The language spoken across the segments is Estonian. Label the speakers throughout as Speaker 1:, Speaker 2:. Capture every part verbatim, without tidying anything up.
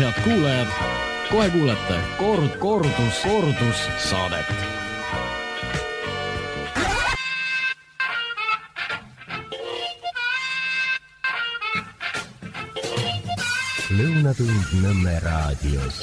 Speaker 1: Head kuulajad, kohe kuulete kord, kordus, kordus saadet.
Speaker 2: Lõunatund Nõmme raadios.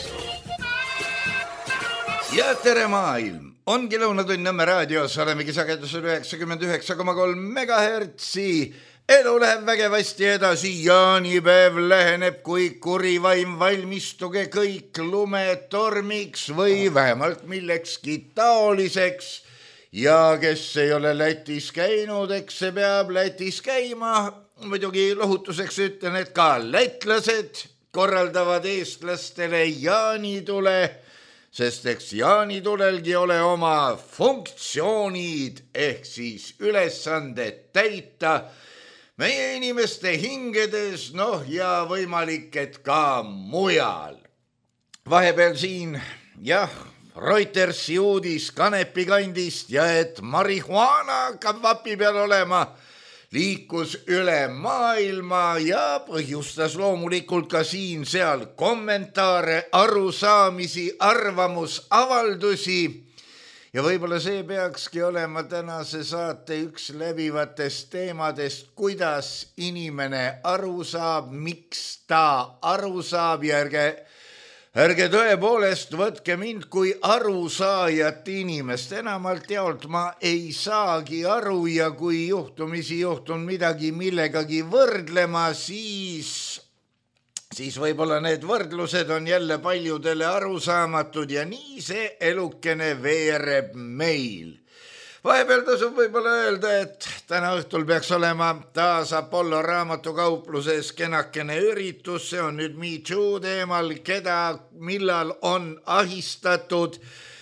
Speaker 3: Ja tere maailm! Ongi Lõunatund Nõmme raadios, olemegi sagedusel üheksakümmend üheksa koma kolm megahertsi. Elu läheb vägevasti edasi, jaanipäev läheneb, kui kuri vaim valmistuge kõik lumetormiks või vähemalt millekski taoliseks. Ja kes ei ole Lätis käinud, eks see peab Lätis käima. Muidugi lohutuseks ütlen, et ka lätlased korraldavad eestlastele jaanitule, sest eks jaanitulelgi ole oma funktsioonid ehk siis ülesanded täita meie inimeste hingedes, noh ja võimalik, et ka mujal. Vahepeal siin, jah, Reutersi uudis kanepi kandist ja et marihuana hakkab vapi peal olema, liikus üle maailma ja põhjustas loomulikult ka siin-seal kommentaare, arusaamisi, arvamusavaldusi. Ja võib-olla see peakski olema tänase saate üks läbivatest teemadest, kuidas inimene aru saab, miks ta aru saab ja ärge, ärge tõepoolest võtke mind kui arusaajat inimest. Enamalt jaolt ma ei saagi aru ja kui juhtumisi juhtun midagi millegagi võrdlema, siis... siis võib-olla need võrdlused on jälle paljudele arusaamatud ja nii see elukene veereb meil. Vahepeal tasub võib-olla öelda, et täna õhtul peaks olema taas Apollo raamatukaupluses kenakene üritus, see on nüüd Me Too teemal, keda millal on ahistatud.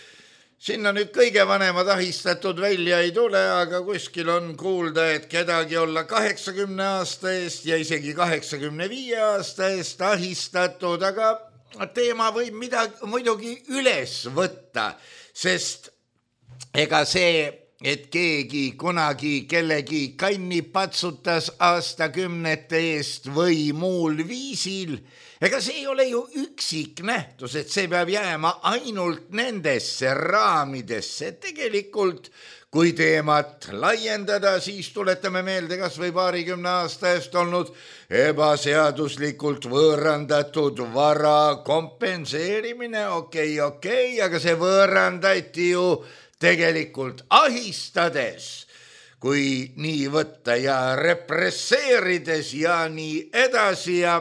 Speaker 3: Sinna nüüd kõige vanemad ahistatud välja ei tule, aga kuskil on kuulda, et kedagi olla kaheksakümne aasta eest ja isegi kaheksakümne viie aasta eest ahistatud, aga teema võib midagi muidugi üles võtta, sest ega see, et keegi kunagi kellegi kanni patsutas aastakümnete eest või muul viisil, ega see ei ole ju üksik nähtus, et see peab jääma ainult nendesse raamidesse. Tegelikult, kui teemat laiendada, siis tuletame meelde kas või paarikümne aasta eest olnud ebaseaduslikult võõrandatud vara kompenseerimine. Okei, okei, aga see võõrandati ju tegelikult ahistades, kui nii võtta ja represseerides ja nii edasi ja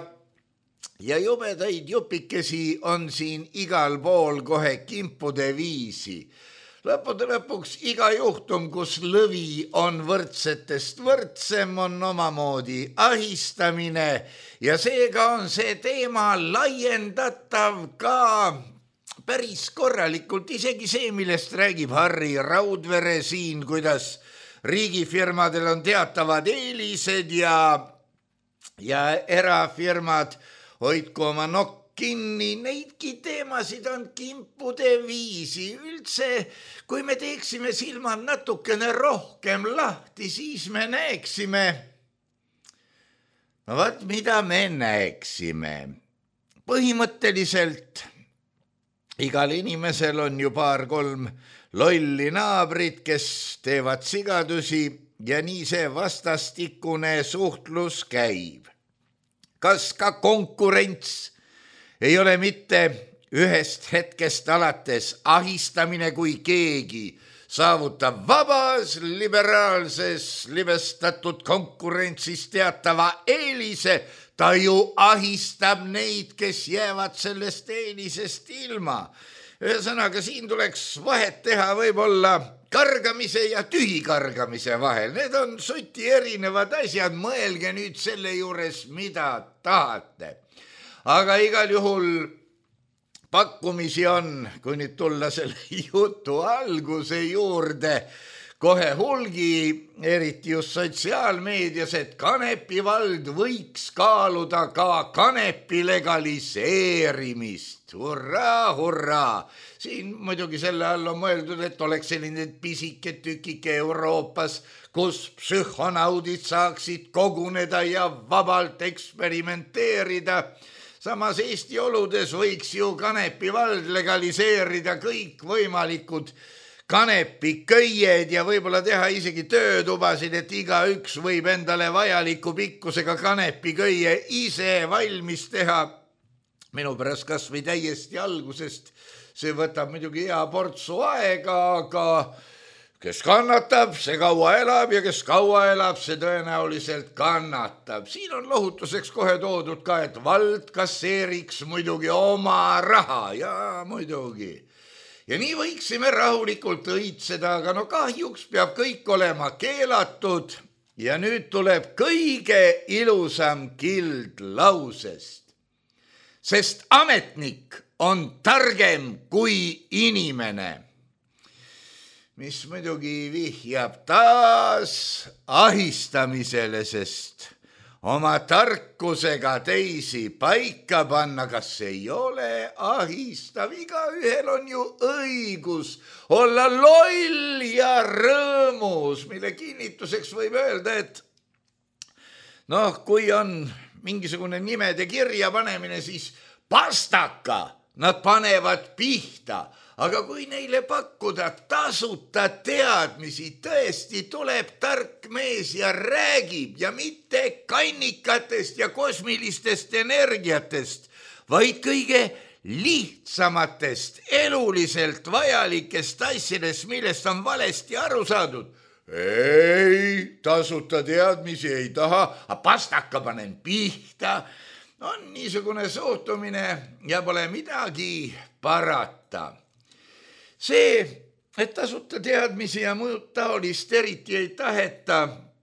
Speaker 3: Ja jubedaid jupikesi on siin igal pool kohe kimpude viisi. Lõppude lõpuks iga juhtum, kus lõvi on võrdsetest võrdsem, on omamoodi ahistamine ja seega on see teema laiendatav ka päris korralikult. Isegi see, millest räägib Harri Raudvere siin, kuidas riigifirmadel on teatavad eelised ja, ja erafirmad hoidku oma nokk kinni, neidki teemasid on kimpude viisi. Üldse, kui me teeksime silmad natukene rohkem lahti, siis me näeksime, no vaat mida me näeksime. Põhimõtteliselt igal inimesel on ju paar-kolm lolli naabrit, kes teevad sigadusi ja nii see vastastikune suhtlus käib. Kas ka konkurents ei ole mitte ühest hetkest alates ahistamine, kui keegi saavutab vabas, liberaalses, libestatud konkurentsis teatava eelise, ta ju ahistab neid, kes jäävad sellest eelisest ilma. Ühesõnaga, siin tuleks vahet teha võib-olla kargamise ja tühikargamise vahel. Need on suti erinevad asjad, mõelge nüüd selle juures, mida tahate. Aga igal juhul pakkumisi on, kui nüüd tulla selle jutu alguse juurde, kohe hulgi, eriti just sotsiaalmeedias, et kanepivald võiks kaaluda ka kanepi legaliseerimist. Hurraa, hurraa! Siin muidugi selle all on mõeldud, et oleks selline pisike tükike Euroopas, kus psühhonaudid saaksid koguneda ja vabalt eksperimenteerida. samas Eesti oludes võiks ju kanepi vald legaliseerida kõik võimalikud kanepiköied ja võib-olla teha isegi töötubasid, et igaüks võib endale vajaliku pikkusega kanepiköie ise valmis teha. Minu pärast kas või täiesti algusest. See võtab muidugi hea portsu aega, aga kes kannatab, see kaua elab ja kes kaua elab, see tõenäoliselt kannatab. Siin on lohutuseks kohe toodud ka, et vald kasseeriks muidugi oma raha ja muidugi. Ja nii võiksime rahulikult õitseda, aga no kahjuks peab kõik olema keelatud ja nüüd tuleb kõige ilusam kild lausest. Sest ametnik on targem kui inimene, mis muidugi vihjab taas ahistamisele, sest oma tarkusega teisi paika panna, kas ei ole ahistav. Igaühel on ju õigus olla loll ja rõõmus, mille kinnituseks võib öelda, et noh, kui on mingisugune nimede kirja panemine, siis pastaka nad panevad pihta. Aga kui neile pakkuda tasuta teadmisi, tõesti tuleb tark mees ja räägib ja mitte kannikatest ja kosmilistest energiatest, vaid kõige lihtsamatest eluliselt vajalikest asjadest, millest on valesti aru saadud. Ei, tasuta teadmisi ei taha, aga pastaka panen pihta. On niisugune suhtumine ja pole midagi parata. See, et tasuta teadmisi ja muud taolist eriti ei taheta,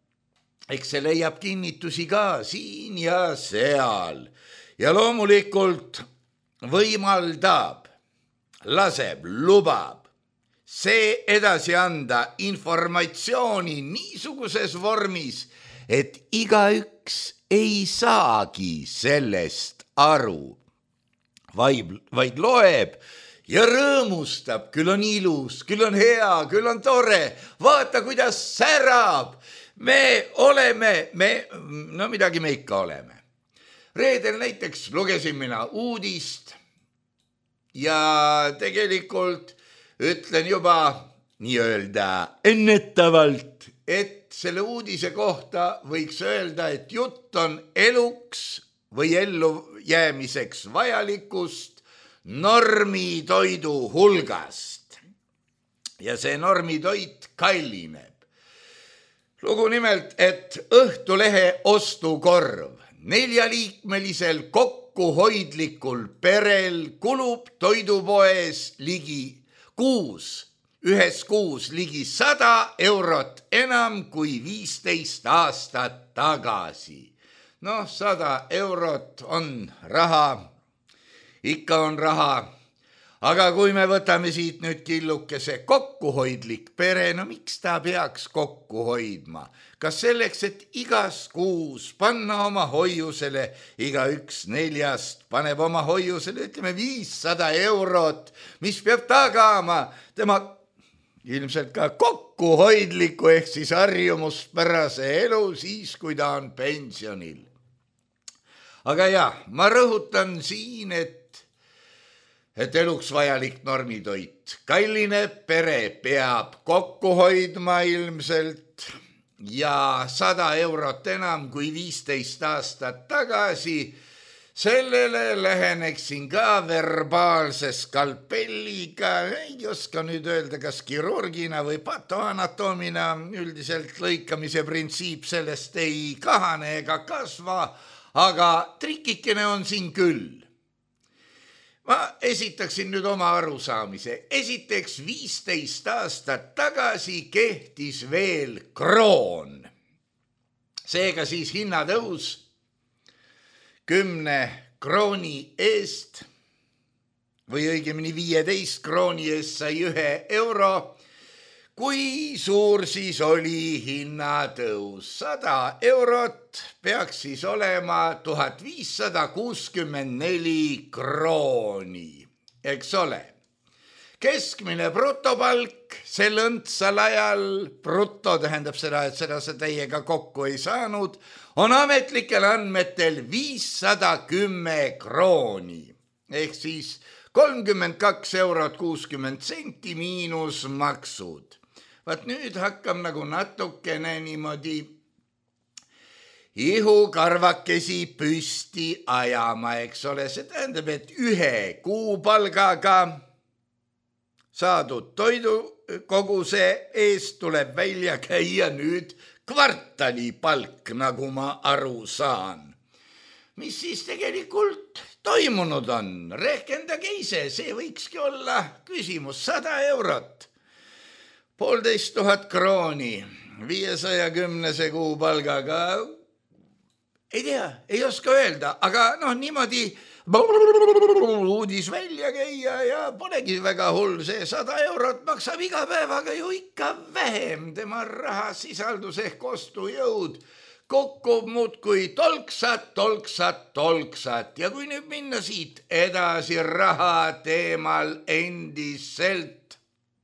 Speaker 3: eks see leiab kinnitusi ka siin ja seal. Ja loomulikult võimaldab, laseb, lubab see edasi anda informatsiooni niisuguses vormis, et igaüks ei saagi sellest aru, vaid, vaid loeb ja rõõmustab, küll on ilus, küll on hea, küll on tore, vaata kuidas särab, me oleme, me, no midagi me ikka oleme. Reedel näiteks lugesin mina uudist ja tegelikult ütlen juba nii-öelda ennetavalt, et selle uudise kohta võiks öelda, et jutt on eluks või ellu jäämiseks vajalikust normitoidu hulgast. Ja see normitoit kallineb. Lugu nimelt, et Õhtulehe ostukorv neljaliikmelisel kokkuhoidlikul perel kulub toidupoes ligi kuus, ühes kuus ligi sada eurot enam kui viisteist aastat tagasi. Noh, sada eurot on raha. Ikka on raha, aga kui me võtame siit nüüd killukese kokkuhoidlik pere, no miks ta peaks kokku hoidma? Kas selleks, et igas kuus panna oma hoiusele, iga üks neljast paneb oma hoiusele, ütleme viissada eurot, mis peab tagama tema ilmselt ka kokkuhoidliku ehk siis harjumuspärase elu siis, kui ta on pensionil. Aga jah, ma rõhutan siin, et et eluks vajalik normitoit. Kalline pere peab kokku hoidma ilmselt ja sada eurot enam kui viisteist aastat tagasi. Sellele läheneksin ka verbaalse skalpelliga, ei oska nüüd öelda, kas kirurgina või patoanatomina, üldiselt lõikamise printsiip sellest ei kahane ega kasva, aga trikikene on siin küll. Ma esitaksin nüüd oma arusaamise. Esiteks viisteist aastat tagasi kehtis veel kroon. Seega siis hinnatõus kümne krooni eest või õigemini viieteist krooni eest sai ühe euro. Kui suur siis oli hinnatõus? sada eurot peaks siis olema tuhat viissada kuuskümmend neli krooni, eks ole. keskmine brutopalk sel õndsal ajal, bruto tähendab seda, et seda sa täiega kokku ei saanud, on ametlikel andmetel viissada kümme krooni ehk siis kolmkümmend kaks eurot kuuskümmend senti miinus maksud. Vaat nüüd hakkab nagu natukene niimoodi ihukarvakesi püsti ajama, eks ole. See tähendab, et ühe kuupalgaga saadud toidu koguse eest tuleb välja käia nüüd kvartalipalk, nagu ma aru saan. Mis siis tegelikult toimunud on? Rehkendage ise, see võikski olla küsimus. Sada eurot, poolteist tuhat krooni, viiesaja kümnese kuupalgaga. Ei tea, ei oska öelda, aga noh, niimoodi uudis välja käia ja polegi väga hull. See sada eurot maksab iga päevaga ju ikka vähem. Tema rahasisaldus ehk ostujõud kokkub muudkui tolksat, tolksat, tolksat. Ja kui nüüd minna siit edasi raha teemal endiselt,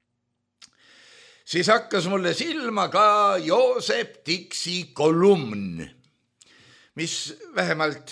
Speaker 3: siis hakkas mulle silma ka Joosep Tiksi kolumn, mis vähemalt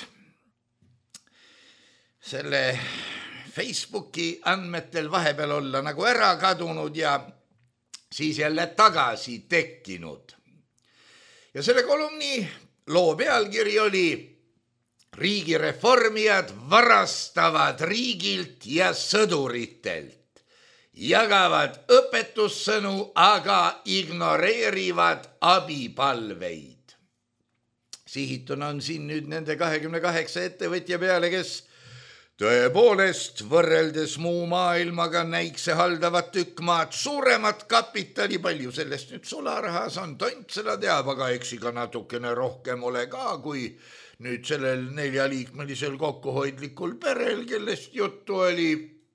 Speaker 3: selle Facebooki andmetel vahepeal olla nagu ära kadunud ja siis jälle tagasi tekkinud. Ja selle kolumni loo pealkiri oli Riigireformijad varastavad riigilt ja sõduritelt, jagavad õpetussõnu, aga ignoreerivad abipalveid. Sihituna on siin nüüd nende kahekümne kaheksa ettevõtja peale, kes tõepoolest võrreldes muu maailmaga näikse haldavat tükk maad suuremat kapitali, palju sellest nüüd sularahas on, tont seda teab, aga eks iga natukene rohkem ole ka, kui nüüd sellel neljaliikmelisel kokkuhoidlikul perel, kellest juttu oli.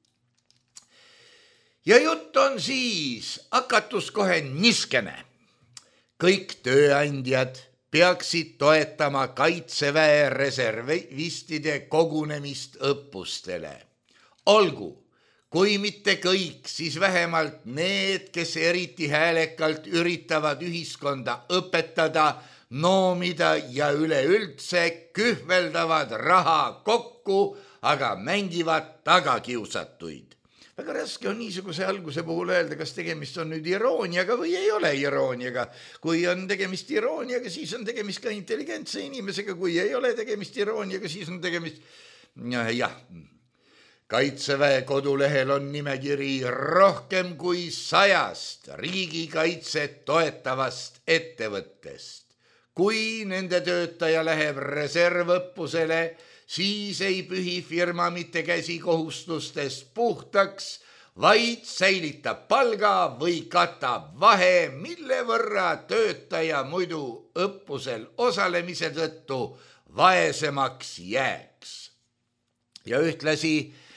Speaker 3: Ja jutt on siis hakatus kohe niskene. Kõik tööandjad peaksid toetama Kaitseväe reservistide kogunemist õppustele. Olgu, kui mitte kõik, siis vähemalt need, kes eriti häälekalt üritavad ühiskonda õpetada, noomida ja üleüldse kühveldavad raha kokku, aga mängivad tagakiusatuid. Väga raske on niisuguse alguse puhul öelda, kas tegemist on nüüd irooniaga või ei ole irooniaga. Kui on tegemist irooniaga, siis on tegemist ka intelligentse inimesega. Kui ei ole tegemist irooniaga, siis on tegemist... Jah, Kaitseväe kodulehel on nimekiri rohkem kui sajast riigikaitset toetavast ettevõttest. Kui nende töötaja läheb reservõppusele, siis ei pühi firma mitte käsi kohustustest puhtaks, vaid säilitab palga või katab vahe, mille võrra töötaja muidu õppusel osalemise tõttu vaesemaks jääks. Ja ühtlasi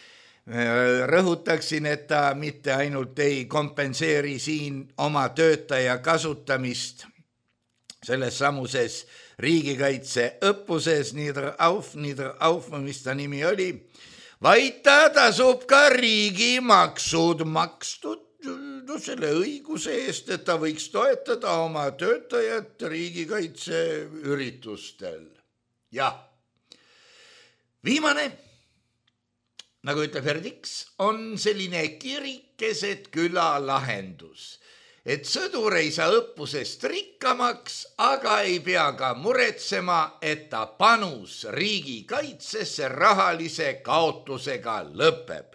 Speaker 3: rõhutaksin, et ta mitte ainult ei kompenseeri siin oma töötaja kasutamist selles samuses riigikaitse õppuses, niidr auf, niidr auf, mis ta nimi oli, vaid ta tasub ka riigimaksud makstud no, selle õiguse eest, et ta võiks toetada oma töötajat riigikaitse üritustel. Jah, viimane, nagu ütleb Herdiks, on selline kirikeset küla lahendus, et sõdur ei saa õppusest rikkamaks, aga ei pea ka muretsema, et ta panus riigikaitsesse rahalise kaotusega lõpeb.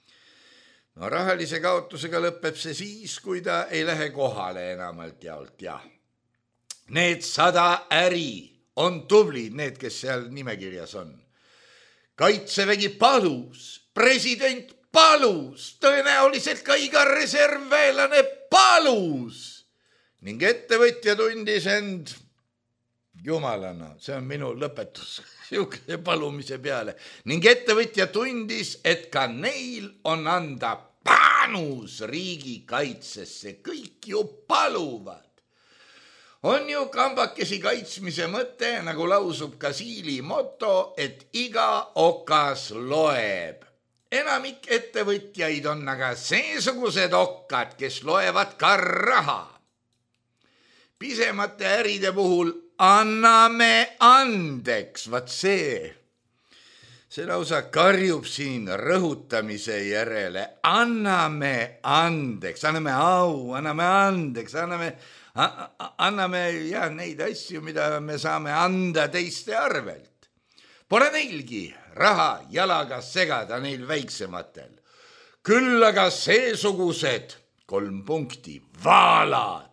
Speaker 3: No rahalise kaotusega lõpeb see siis, kui ta ei lähe kohale enamalt jaolt, jah. Need sada äri on tublid, need, kes seal nimekirjas on. Kaitsevägi palus, president palus, tõenäoliselt ka iga reservväelane palus ning ettevõtja tundis end jumalana, see on minu lõpetus siukese palumise peale, ning ettevõtja tundis, et ka neil on anda panus riigikaitsesse, kõik ju paluvad. On ju kambakesi kaitsmise mõte, nagu lausub ka Siili moto, et iga okas loeb. enamik ettevõtjaid on aga seesugused okkad, kes loevad ka raha. Pisemate äride puhul anname andeks, vaat see. See lausa karjub siin rõhutamise järele. Anname andeks, anname au, anname andeks, anname, anname ja, neid asju, mida me saame anda teiste arvelt. Pole neilgi raha jalaga segada neil väiksematel. Küll aga seesugused kolm punkti, vaalad.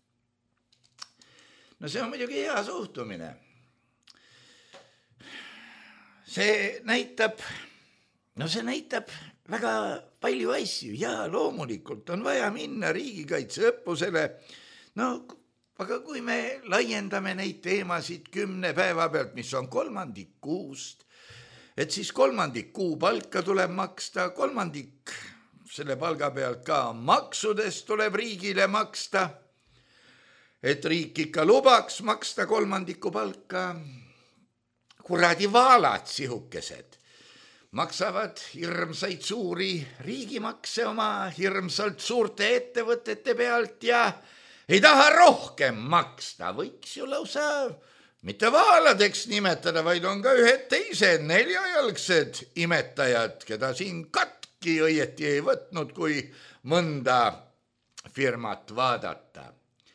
Speaker 3: No see on muidugi hea suhtumine. See näitab, no see näitab väga palju asju ja loomulikult on vaja minna riigikaitseõppusele. No, aga kui me laiendame neid teemasid kümne päeva pealt, mis on kolmandik kuust, et siis kolmandik kuu palka tuleb maksta, kolmandik selle palga pealt ka maksudest tuleb riigile maksta, et riik ikka lubaks maksta kolmandiku palka. Kuradi vaalad sihukesed maksavad hirmsaid suuri riigimakse oma hirmsalt suurte ettevõtete pealt ja ei taha rohkem maksta. Võiks ju lausa mitte vaaladeks nimetada, vaid on ka ühed teised neljajalgsed imetajad, keda siin katki õieti ei võtnud, kui mõnda firmat vaadata.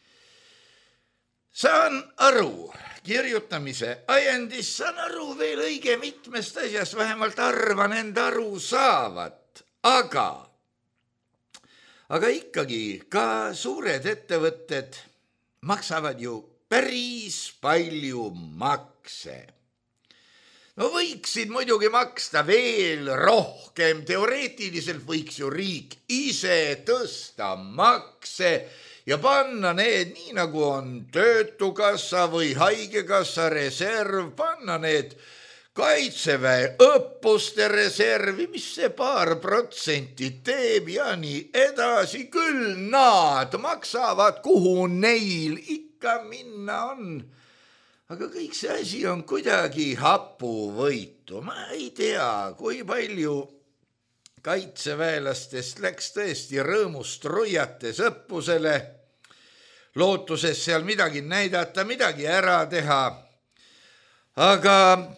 Speaker 3: Saan aru kirjutamise ajendis, saan aru veel õige mitmest asjast, vähemalt arvan enda aru saavat, aga, aga ikkagi ka suured ettevõtted maksavad ju päris palju makse. No võiksid muidugi maksta veel rohkem, teoreetiliselt võiks ju riik ise tõsta makse ja panna need, nii nagu on töötukassa või haigekassa reserv, panna need kaitseväe õppuste reservi, mis see paar protsenti teeb ja nii edasi. Küll nad maksavad, kuhu neil ikka minna on. Aga kõik see asi on kuidagi hapuvõitu. Ma ei tea, kui palju kaitseväelastest läks tõesti rõõmust ruiates õppusele, lootuses seal midagi näidata, midagi ära teha. Aga,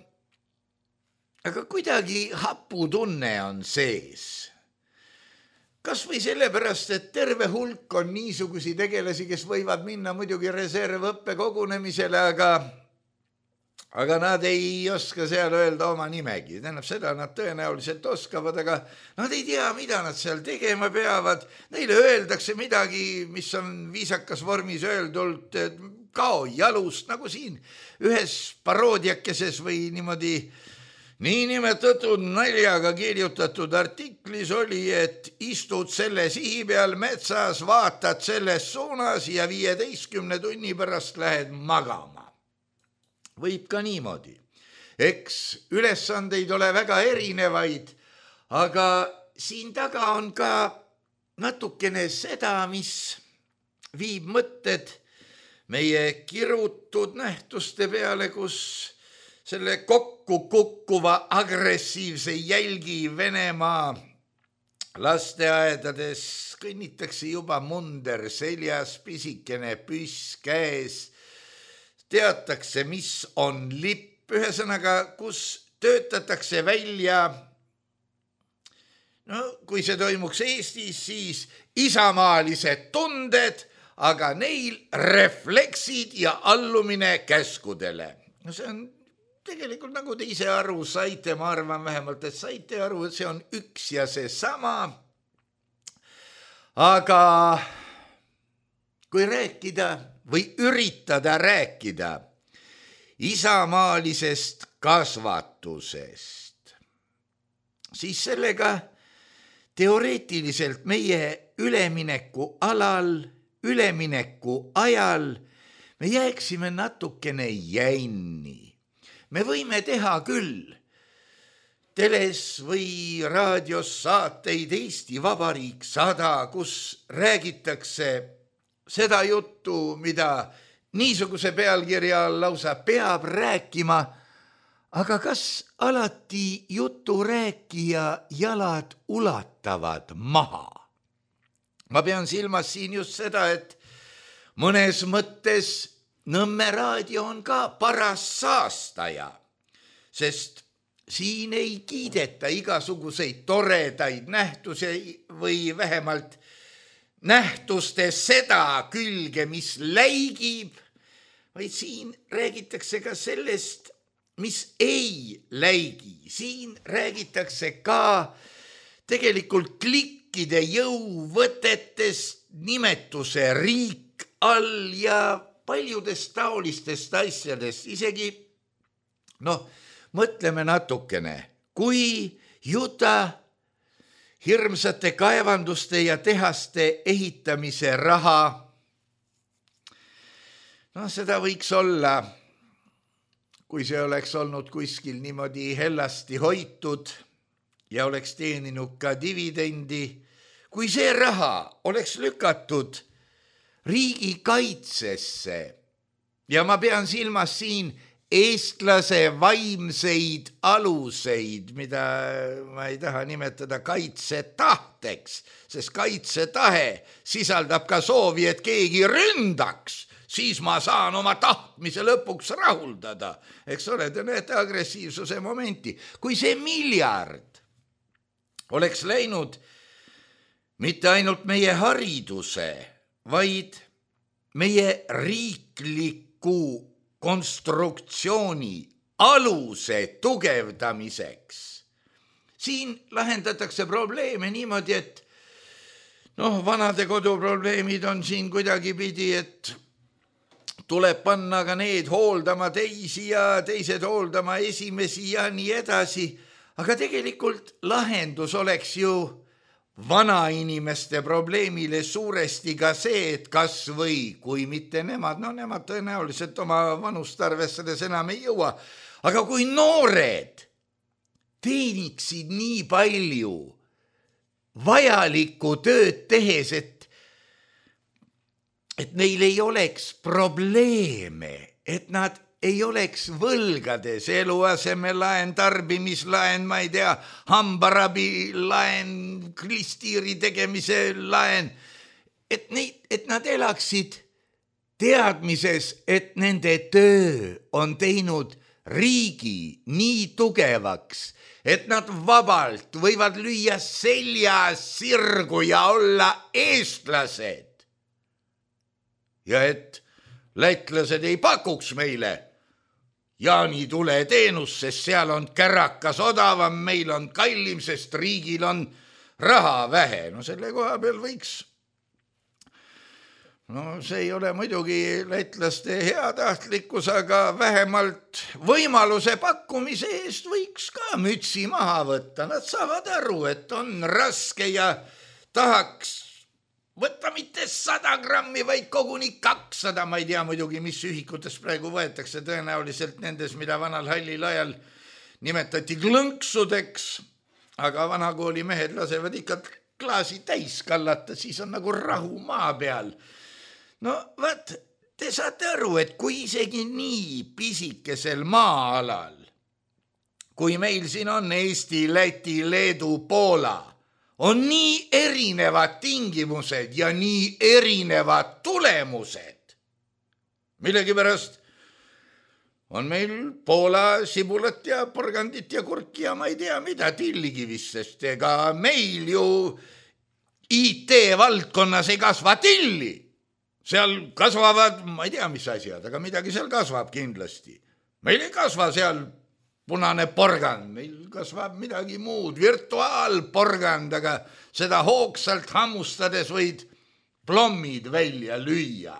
Speaker 3: aga kuidagi haputunne on sees. Kas või sellepärast, et terve hulk on niisugusi tegelasi, kes võivad minna muidugi reservõppe kogunemisele, aga aga nad ei oska seal öelda oma nimegi. Tähendab seda, nad tõenäoliselt oskavad, aga nad ei tea, mida nad seal tegema peavad. Neile öeldakse midagi, mis on viisakas vormis öeldult, kao jalust, nagu siin ühes paroodiakeses või niimoodi niinimetatud naljaga kirjutatud artiklis oli, et istud selle sihi peal metsas, vaatad selles suunas ja viieteistkümne tunni pärast lähed magama. Võib ka niimoodi. Eks ülesandeid ole väga erinevaid, aga siin taga on ka natukene seda, mis viib mõtted meie kirutud nähtuste peale, kus selle kokku kukkuva agressiivse jälgi Venemaa lasteaedades kõnnitakse juba munder seljas, pisikene püss käes, teatakse, mis on lipp, ühesõnaga, kus töötatakse välja, no kui see toimuks Eestis, siis isamaalised tunded, aga neil refleksid ja allumine käskudele. No see on tegelikult, nagu te ise aru saite, ma arvan vähemalt, et saite aru, et see on üks ja see sama. Aga kui rääkida või üritada rääkida isamaalisest kasvatusest, siis sellega teoreetiliselt meie ülemineku alal, ülemineku ajal me jääksime natukene jänni. Me võime teha küll teles või raadios saateid Eesti Vabariik sada, kus räägitakse seda juttu, mida niisuguse pealkirja lausa peab rääkima, aga kas alati juturääkija jalad ulatavad maha? Ma pean silmas siin just seda, et mõnes mõttes Nõmme raadio on ka paras saastaja, sest siin ei kiideta igasuguseid toredaid nähtusi või vähemalt nähtuste seda külge, mis läigib, vaid siin räägitakse ka sellest, mis ei läigi. Siin räägitakse ka tegelikult klikkide jõuvõtetest, nimetuse riik all ja paljudest taolistest asjadest. Isegi, noh, mõtleme natukene, kui juta hirmsate kaevanduste ja tehaste ehitamise raha, no seda võiks olla, kui see oleks olnud kuskil niimoodi hellasti hoitud ja oleks teeninud ka dividendi, kui see raha oleks lükatud riigikaitsesse ja ma pean silmas siin eestlase vaimseid aluseid, mida ma ei taha nimetada kaitsetahteks, sest kaitsetahe sisaldab ka soovi, et keegi ründaks, siis ma saan oma tahtmise lõpuks rahuldada. Eks ole, te näete agressiivsuse momenti. Kui see miljard oleks läinud mitte ainult meie hariduse, vaid meie riikliku konstruktsiooni aluse tugevdamiseks. Siin lahendatakse probleeme niimoodi, et noh, vanade koduprobleemid on siin kuidagi pidi, et tuleb panna ka need hooldama teisi ja teised hooldama esimesi ja nii edasi. Aga tegelikult lahendus oleks ju vanainimeste probleemile suuresti ka see, et kas või, kui mitte nemad, no nemad tõenäoliselt oma vanust arvestades enam ei jõua, aga kui noored teeniksid nii palju vajalikku tööd tehes, et, et neil ei oleks probleeme, et nad ei oleks võlgades, eluasemelaen, tarbimislaen, ma ei tea, hambarabilaen, klistiiri tegemise laen, et, neid, et nad elaksid teadmises, et nende töö on teinud riigi nii tugevaks, et nad vabalt võivad lüüa selja sirgu ja olla eestlased. Ja et lätlased ei pakuks meile jaanitule teenus, sest seal on kärakas odavam, meil on kallim, sest riigil on raha vähe. No selle koha peal võiks, no see ei ole muidugi lätlaste heatahtlikkus, aga vähemalt võimaluse pakkumise eest võiks ka mütsi maha võtta. Nad saavad aru, et on raske ja tahaks võtta mitte sada grammi, vaid koguni kakssada, ma ei tea muidugi, mis ühikutes praegu võetakse, tõenäoliselt nendes, mida vanal hallil ajal nimetati glõnksudeks, aga vanakooli mehed lasevad ikka klaasi täis kallata, siis on nagu rahu maa peal. No vaat, te saate aru, et kui isegi nii pisikesel maa-alal, kui meil siin on Eesti, Läti, Leedu, Poola, on nii erinevad tingimused ja nii erinevad tulemused. Millegipärast on meil Poola sibulat ja porgandit ja kurki ja ma ei tea mida tillikivist, sest ega meil ju I T-valdkonnas ei kasva tilli. Seal kasvavad, ma ei tea mis asjad, aga midagi seal kasvab kindlasti. Meil ei kasva seal punane porgand, meil kasvab midagi muud, virtuaalporgand, aga seda hoogsalt hammustades võid plommid välja lüüa.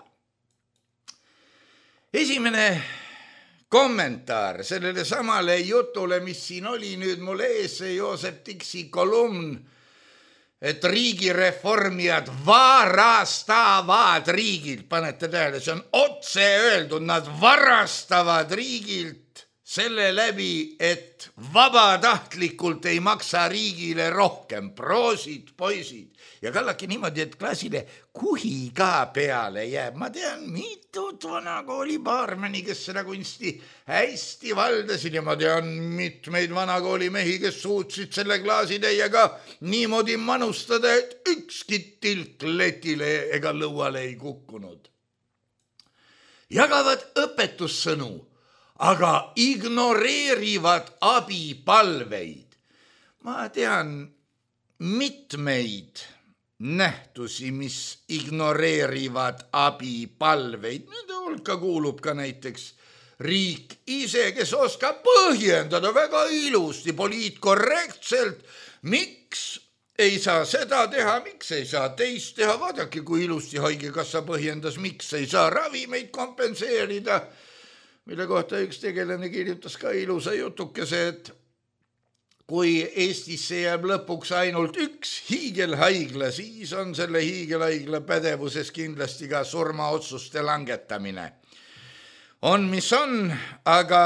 Speaker 3: Esimene kommentaar sellele samale jutule, mis siin oli nüüd mul ees, see Joosep Tiksi kolumn, et riigireformijad varastavad riigilt, panete tähele, see on otse öeldud, nad varastavad riigilt selle läbi, et vabatahtlikult ei maksa riigile rohkem. Proosid, poisid. Ja kallaki niimoodi, et klaasile kuhi ka peale jääb. Ma tean mitut vanakooli baarmeni, kes seda kunsti hästi valdasid ja ma tean mitmeid vanakooli mehi, kes suutsid selle klaasitäiega niimoodi manustada, et ükski tilk letile ega lõuale ei kukkunud. Jagavad õpetussõnu, aga ignoreerivad abipalveid. Ma tean mitmeid nähtusi, mis ignoreerivad abipalveid. Nende hulka kuulub ka näiteks riik ise, kes oskab põhjendada väga ilusti, poliitkorrektselt, miks ei saa seda teha, miks ei saa teist teha. Vaadake, kui ilusti haigekassa põhjendas, miks ei saa ravimeid kompenseerida, mille kohta üks tegelane kirjutas ka ilusa jutukese, et kui Eestisse jääb lõpuks ainult üks hiigelhaigla, siis on selle hiigelhaigla pädevuses kindlasti ka surmaotsuste langetamine. On, mis on, aga,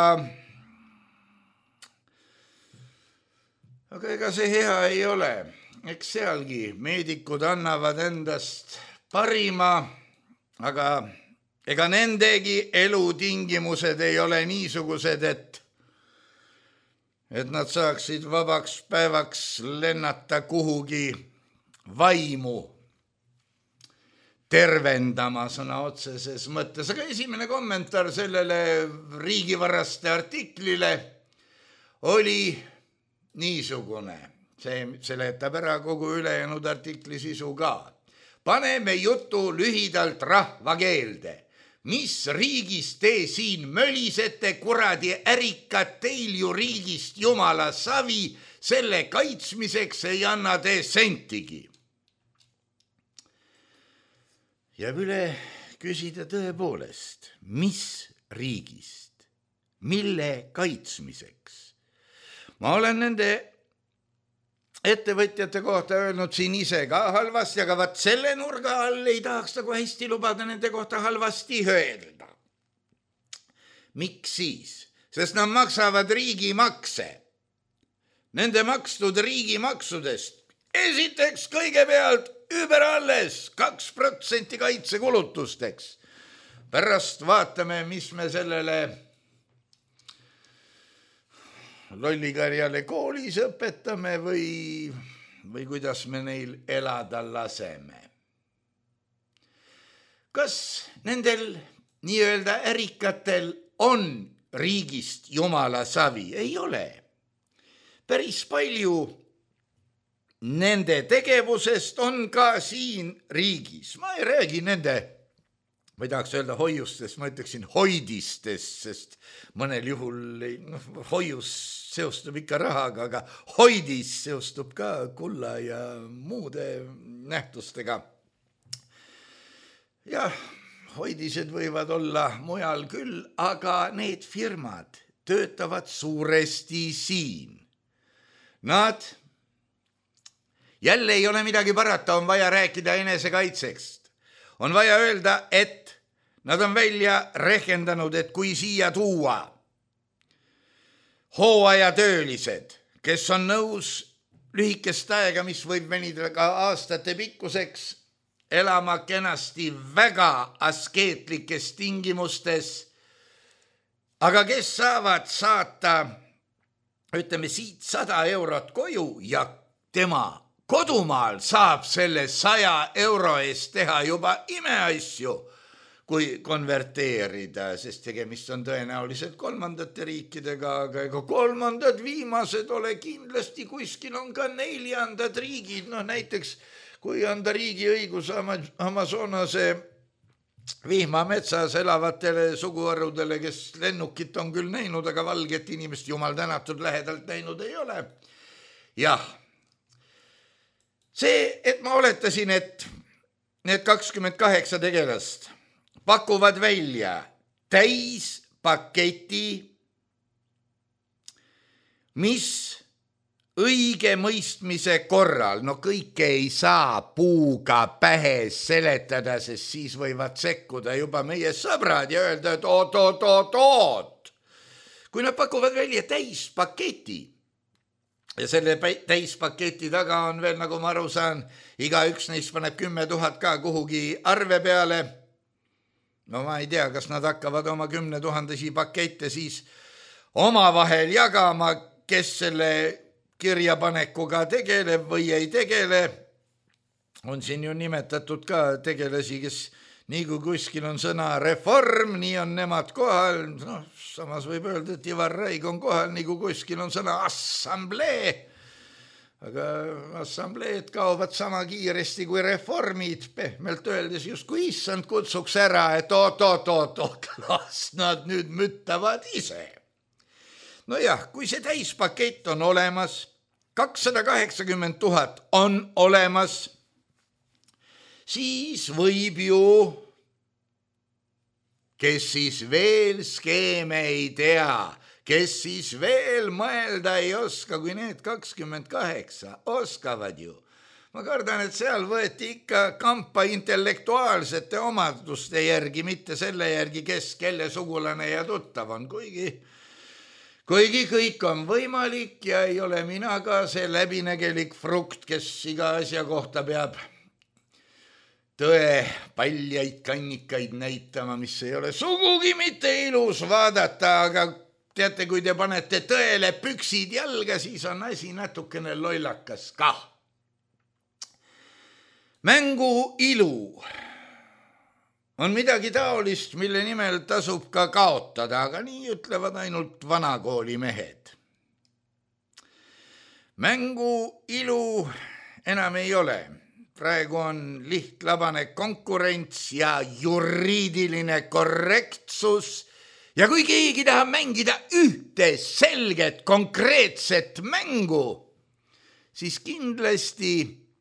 Speaker 3: aga ega see hea ei ole. Eks sealgi meedikud annavad endast parima, aga ega nendegi elutingimused ei ole niisugused, et et nad saaksid vabaks päevaks lennata kuhugi vaimu tervendama sõna otseses mõttes. Aga esimene kommentaar sellele riigivaraste artiklile oli niisugune. See seletab ära kogu ülejäänud artikli sisu ka. Paneme jutu lühidalt rahvakeelde. Mis riigist te siin mölisete, kuradi ärikad, teil ju riigist jumala savi, selle kaitsmiseks ei anna te sentigi. Jääb üle küsida tõepoolest, mis riigist, mille kaitsmiseks? Ma olen nende ettevõtjate kohta öelnud siin ise ka halvasti, aga vaat selle nurga all ei tahaks nagu hästi lubada nende kohta halvasti öelda. Miks siis? Sest nad maksavad riigimakse. Nende makstud riigimaksudest esiteks kõigepealt überalles kaks protsenti kaitsekulutusteks. Pärast vaatame, mis me sellele lollikarjale koolis õpetame või, või kuidas me neil elada laseme. Kas nendel nii-öelda ärikatel on riigist jumala savi? Ei ole. Päris palju nende tegevusest on ka siin riigis. Ma ei räägi nende, ma ei tahaks öelda hoiustest, ma ütleksin hoidistest, sest mõnel juhul no, hoius seostub ikka rahaga, aga hoidis seostub ka kulla ja muude nähtustega. Jah, hoidised võivad olla mujal küll, aga need firmad töötavad suuresti siin. Nad, jälle ei ole midagi parata, on vaja rääkida enesekaitseks. On vaja öelda, et nad on välja rehkendanud, et kui siia tuua hooajatöölised, kes on nõus lühikest aega, mis võib venida ka aastate pikkuseks, elama kenasti väga askeetlikes tingimustes, aga kes saavad saata, ütleme siit sada eurot koju ja tema kodumaal saab selle saja euro eest teha juba imeasju, kui konverteerida, sest tegemist on tõenäoliselt kolmandate riikidega, aga ega kolmandad viimased ole kindlasti, kuskil on ka neljandad riigid, noh näiteks kui anda riigi õigus Amazonase vihmametsas elavatele suguharudele, kes lennukit on küll näinud, aga valget inimest jumal tänatud lähedalt näinud ei ole. Jah, see, et ma oletasin, et need kakskümmend kaheksa tegelast pakuvad välja täispaketi, mis õige mõistmise korral, no kõike ei saa puuga pähe seletada, sest siis võivad sekkuda juba meie sõbrad ja öelda, et oot, oot, oot, oot. kui nad pakuvad välja täispaketi ja selle täispaketi taga on veel, nagu ma aru saan, iga üks neist paneb kümme tuhat ka kuhugi arve peale. No ma ei tea, kas nad hakkavad oma kümne tuhandesi pakette siis omavahel jagama, kes selle kirjapanekuga tegeleb või ei tegele. On siin ju nimetatud ka tegelasi, kes nii kui kuskil on sõna reform, nii on nemad kohal. No, samas võib öelda, et Ivar Raig on kohal, nii kui kuskil on sõna assamblee. Aga assambleed kaovad sama kiiresti kui reformid. Pehmelt öeldes just kui issand kutsuks ära, et oot, oot, oot, oot, las nad nüüd müttavad ise. No jah, kui see täispakett on olemas, kakssada kaheksakümmend tuhat on olemas, siis võib ju, kes siis veel skeeme ei tea, kes siis veel mõelda ei oska, kui need kakskümmend kaheksa oskavad ju. Ma kardan, et seal võeti ikka kampa intellektuaalsete omaduste järgi, mitte selle järgi, kes kelle sugulane ja tuttav on, kuigi, kuigi kõik on võimalik ja ei ole mina ka see läbinägelik frukt, kes iga asja kohta peab tõe paljaid kannikaid näitama, mis ei ole sugugi mitte ilus vaadata, aga teate, kui te panete tõele püksid jalga, siis on asi natukene lollakas ka. Mängu ilu on midagi taolist, mille nimel tasub ka kaotada, aga nii ütlevad ainult vanakooli mehed. Mängu ilu enam ei ole. Praegu on lihtlabane konkurents ja juriidiline korrektsus. Ja kui keegi tahab mängida ühte selget, konkreetset mängu, siis kindlasti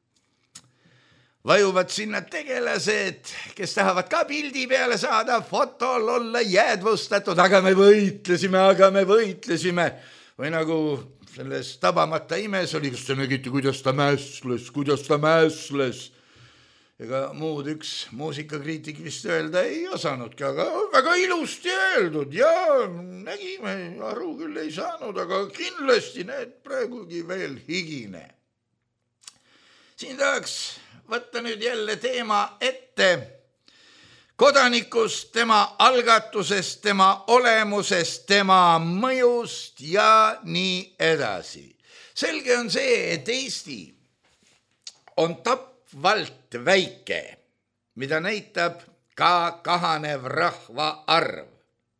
Speaker 3: vajuvad sinna tegelased, kes tahavad ka pildi peale saada, fotol olla jäädvustatud, aga me võitlesime, aga me võitlesime. Või nagu selles Tabamata imes oli, kas te nägite, kuidas ta mäsles, kuidas ta mäsles. Ega muud üks muusikakriitik vist öelda ei osanudki, aga väga ilusti öeldud ja nägime, aru küll ei saanud, aga kindlasti need praegugi veel higine. Siin tahaks võtta nüüd jälle teema ette kodanikust, tema algatusest, tema olemusest, tema mõjust ja nii edasi. Selge on see, et Eesti on tapvalt väike, mida näitab ka kahanev rahva arv.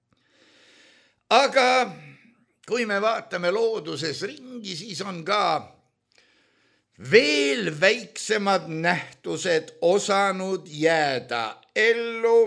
Speaker 3: Aga kui me vaatame looduses ringi, siis on ka veel väiksemad nähtused osanud jääda ellu,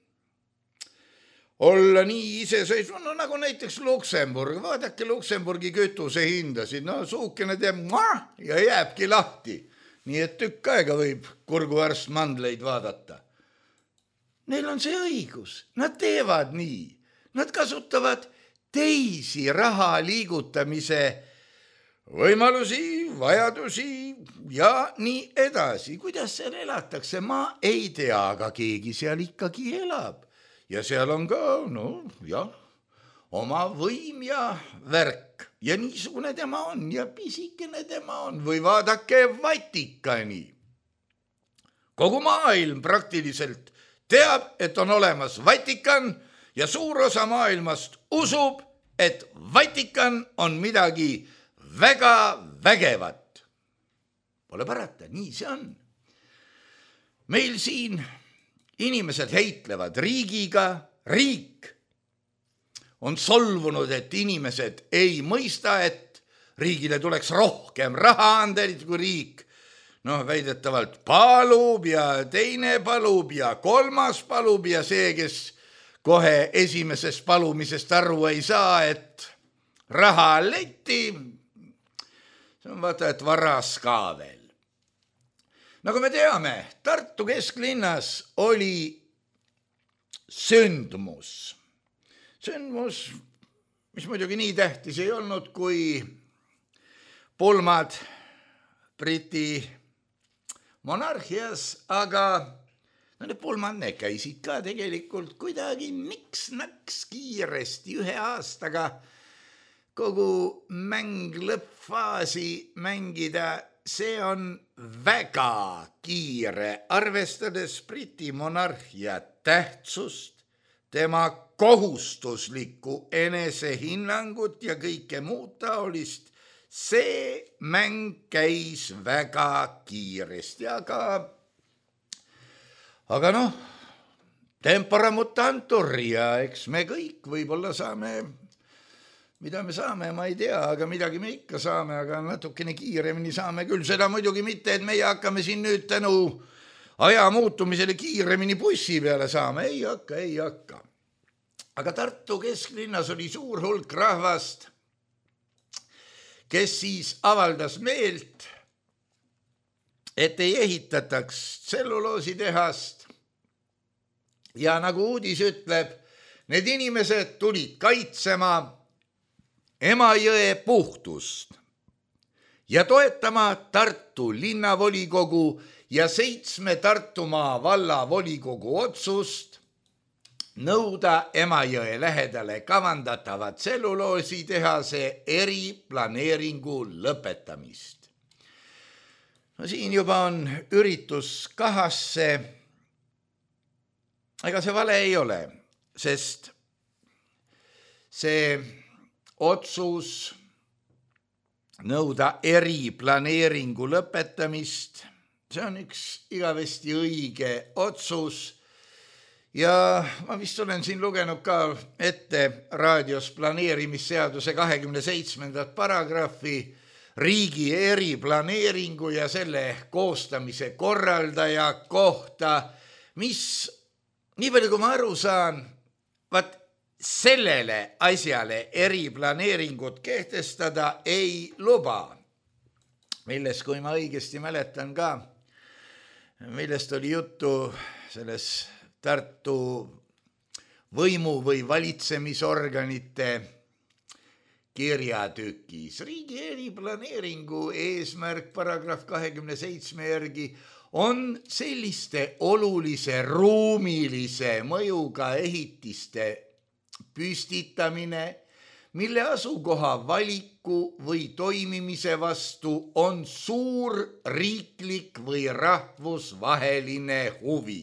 Speaker 3: olla nii iseseisva, no nagu näiteks Luksemburg, vaadake Luksemburgi kütuse hindasid, no suukene teeb ja jääbki lahti, nii et tükk aega võib kurguarst mandleid vaadata. Neil on see õigus, nad teevad nii, nad kasutavad teisi raha liigutamise võimalusi, vajadusi ja nii edasi. Kuidas seal elatakse, ma ei tea, aga keegi seal ikkagi elab. Ja seal on ka, no jah, oma võim ja värk. Ja niisugune tema on ja pisikene tema on. Või vaadake Vatikani. Kogu maailm praktiliselt teab, et on olemas Vatikan ja suur osa maailmast usub, et Vatikan on midagi väga vägevat. Pole parata, nii see on. Meil siin inimesed heitlevad riigiga, riik on solvunud, et inimesed ei mõista, et riigile tuleks rohkem raha anda, kui riik noh, väidetavalt palub ja teine palub ja kolmas palub ja see, kes kohe esimesest palumisest aru ei saa, et raha leti, see on vaata, et varas ka veel. Nagu me teame, Tartu kesklinnas oli sündmus. Sündmus, mis muidugi nii tähtis ei olnud, kui pulmad Briti monarhias, aga no need pulmad need käisid ka tegelikult kuidagi niks-naks kiiresti ühe aastaga kogu mäng lõppfaasi mängida, see on väga kiire, arvestades Briti monarhia tähtsust, tema kohustuslikku enesehinnangut ja kõike muud taolist. See mäng käis väga kiiresti, aga, aga noh, tempora mutantur ja eks me kõik võib-olla saame, mida me saame, ma ei tea, aga midagi me ikka saame, aga natukene kiiremini saame küll. Seda muidugi mitte, et meie hakkame siin nüüd tänu aja muutumisele kiiremini bussi peale saama. Ei hakka, ei hakka. Aga Tartu kesklinnas oli suur hulk rahvast, kes siis avaldas meelt, et ei ehitataks tselluloositehast. Ja nagu uudis ütleb, need inimesed tulid kaitsema Emajõe puhtust ja toetama Tartu linnavolikogu ja seitsme Tartumaa valla volikogu otsust nõuda Emajõe lähedale kavandatava tselluloositehase eriplaneeringu lõpetamist. No siin juba on üritus kahasse. Ega see vale ei ole, sest see otsus nõuda eriplaneeringu lõpetamist, see on üks igavesti õige otsus. Ja ma vist olen siin lugenud ka ette raadios planeerimisseaduse kahekümne seitsmendat paragrahvi riigi eriplaneeringu ja selle koostamise korraldaja kohta, mis, nii palju kui ma aru saan, vaat sellele asjale eriplaneeringut kehtestada ei luba. Milles, kui ma õigesti mäletan ka, millest oli juttu selles Tartu võimu või valitsemisorganite kirjatükis. Riigi eriplaneeringu eesmärk paragrahv kahekümne seitsme järgi on selliste olulise ruumilise mõjuga ehitiste püstitamine, mille asukoha valiku või toimimise vastu on suur riiklik või rahvusvaheline huvi.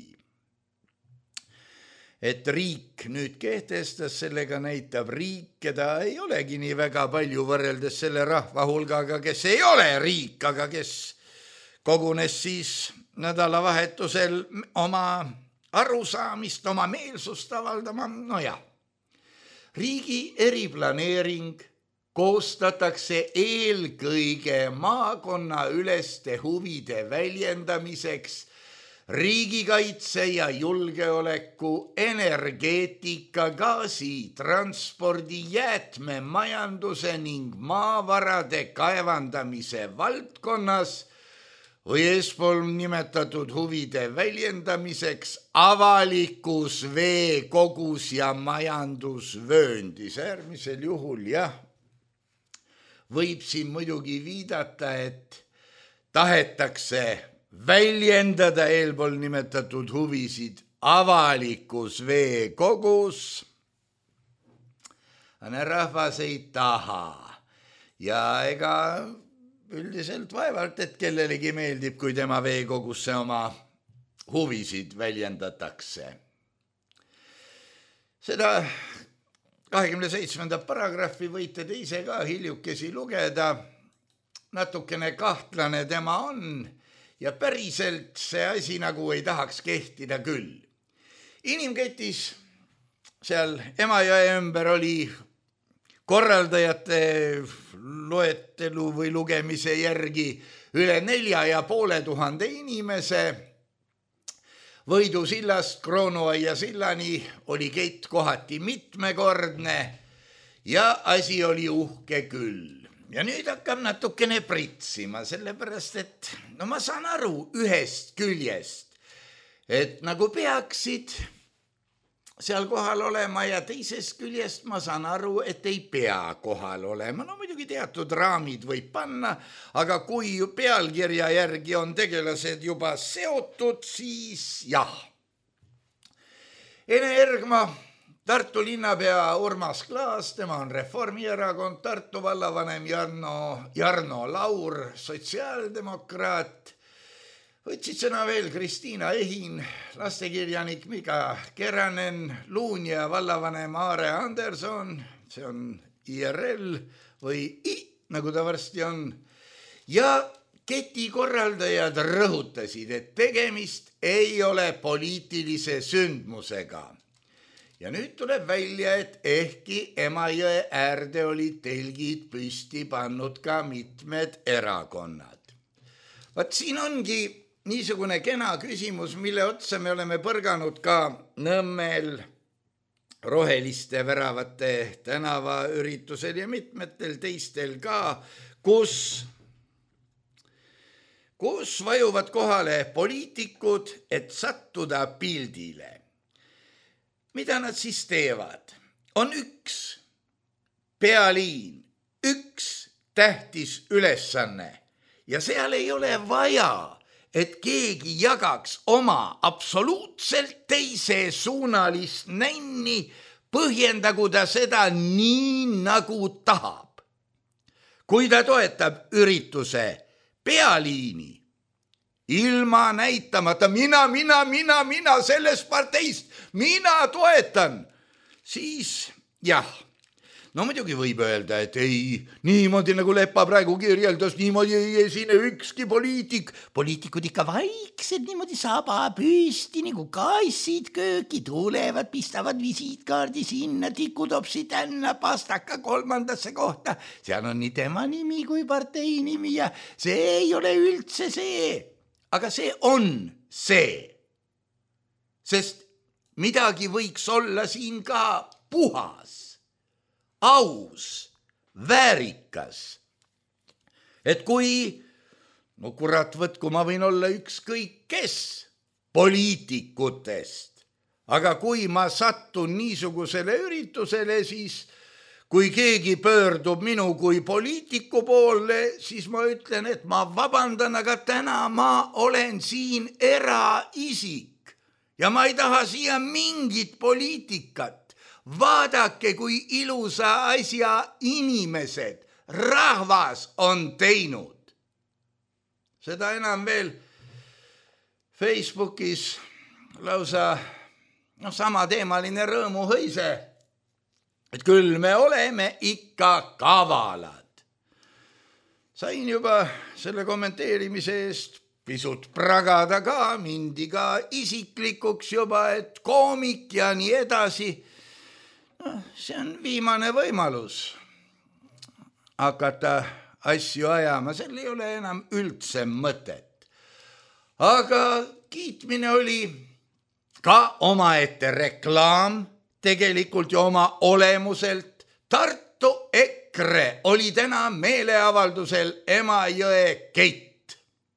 Speaker 3: Et riik nüüd kehtestas, sellega näitab riik, keda ei olegi nii väga palju võrreldes selle rahva hulgaga, kes ei ole riik, aga kes kogunes siis nädalavahetusel oma arusaamist, oma meelsust avaldama. No jah, riigi eriplaneering koostatakse eelkõige maakonnaüleste huvide väljendamiseks, riigikaitse ja julgeoleku, energeetika, gaasi, transpordi, jäätmemajanduse ning maavarade kaevandamise valdkonnas või eespool nimetatud huvide väljendamiseks avalikus veekogus ja majandusvööndis. Äärmisel juhul jah, võib siin muidugi viidata, et tahetakse väljendada eelpool nimetatud huvisid avalikus veekogus. Aga rahvas ei taha ja ega üldiselt vaevalt, et kellelegi meeldib, kui tema veekogusse oma huvisid väljendatakse. Seda kahekümne seitsmendat paragrahvi võite te ise ka hiljukesi lugeda. Natukene kahtlane tema on ja päriselt see asi nagu ei tahaks kehtida küll. Inimketis seal Emajõe ümber oli korraldajate loetelu või lugemise järgi üle nelja ja poole tuhande inimese. Võidu sillast Kroonuaia sillani oli kett kohati mitmekordne ja asi oli uhke küll. Ja nüüd hakkab natukene pritsima, sellepärast, et no ma saan aru ühest küljest, et nagu peaksid seal kohal olema ja teisest küljest ma saan aru, et ei pea kohal olema. No muidugi teatud raamid võib panna, aga kui pealkirja järgi on tegelased juba seotud, siis jah. Ene Ergma Tartu linnapea Urmas Klaas, tema on Reformierakond, Tartu vallavanem Jarno, Jarno Laur, sotsiaaldemokraat. Võtsid sõna veel Kristiina Ehin, lastekirjanik Mika Keranen, Luunja vallavanem Aare Anderson, see on I R L või I, nagu ta varsti on, ja keti korraldajad rõhutasid, et tegemist ei ole poliitilise sündmusega. Ja nüüd tuleb välja, et ehkki Emajõe äärde olid telgid püsti pannud ka mitmed erakonnad. Vaat siin ongi niisugune kena küsimus, mille otsa me oleme põrganud ka Nõmmel roheliste väravate tänavaüritusel ja mitmetel teistel ka, kus, kus vajuvad kohale poliitikud, et sattuda pildile. Mida nad siis teevad? On üks pealiin, üks tähtis ülesanne ja seal ei ole vaja, et keegi jagaks oma absoluutselt teise suunalist nänni, põhjendagu ta seda nii, nagu tahab. Kui ta toetab ürituse pealiini, ilma näitamata mina, mina, mina, mina sellest parteist, mina toetan, siis jah. No muidugi võib öelda, et ei, niimoodi nagu Lepa praegu kirjeldas, niimoodi ei esine ükski poliitik. Poliitikud ikka vaiksed, niimoodi saba püsti, nagu kassid kööki tulevad, pistavad visiitkaardi sinna, tikutopsi tänna, pastaka kolmandasse kohta. Seal on nii tema nimi kui partei nimi ja see ei ole üldse see. Aga see on see. Sest midagi võiks olla siin ka puhas. Aus, väärikas. Et kui, no kurat võtku, ma võin olla ükskõik kes poliitikutest, aga kui ma sattun niisugusele üritusele, siis kui keegi pöördub minu kui poliitiku poole, siis ma ütlen, et ma vabandan, aga täna ma olen siin eraisik ja ma ei taha siia mingit poliitikat. Vaadake, kui ilusa asja inimesed, rahvas on teinud. Seda enam veel Facebookis lausa no, samateemaline rõõmuhõise, et küll me oleme ikka kavalad. Sain juba selle kommenteerimise eest pisut pragada ka, mindi ka isiklikuks juba, et koomik ja nii edasi. See on viimane võimalus hakata asju ajama, seal ei ole enam üldse mõtet. Aga kiitmine oli ka omaette reklaam, tegelikult ju oma olemuselt. Tartu EKRE oli täna meeleavaldusel Emajõe Keit.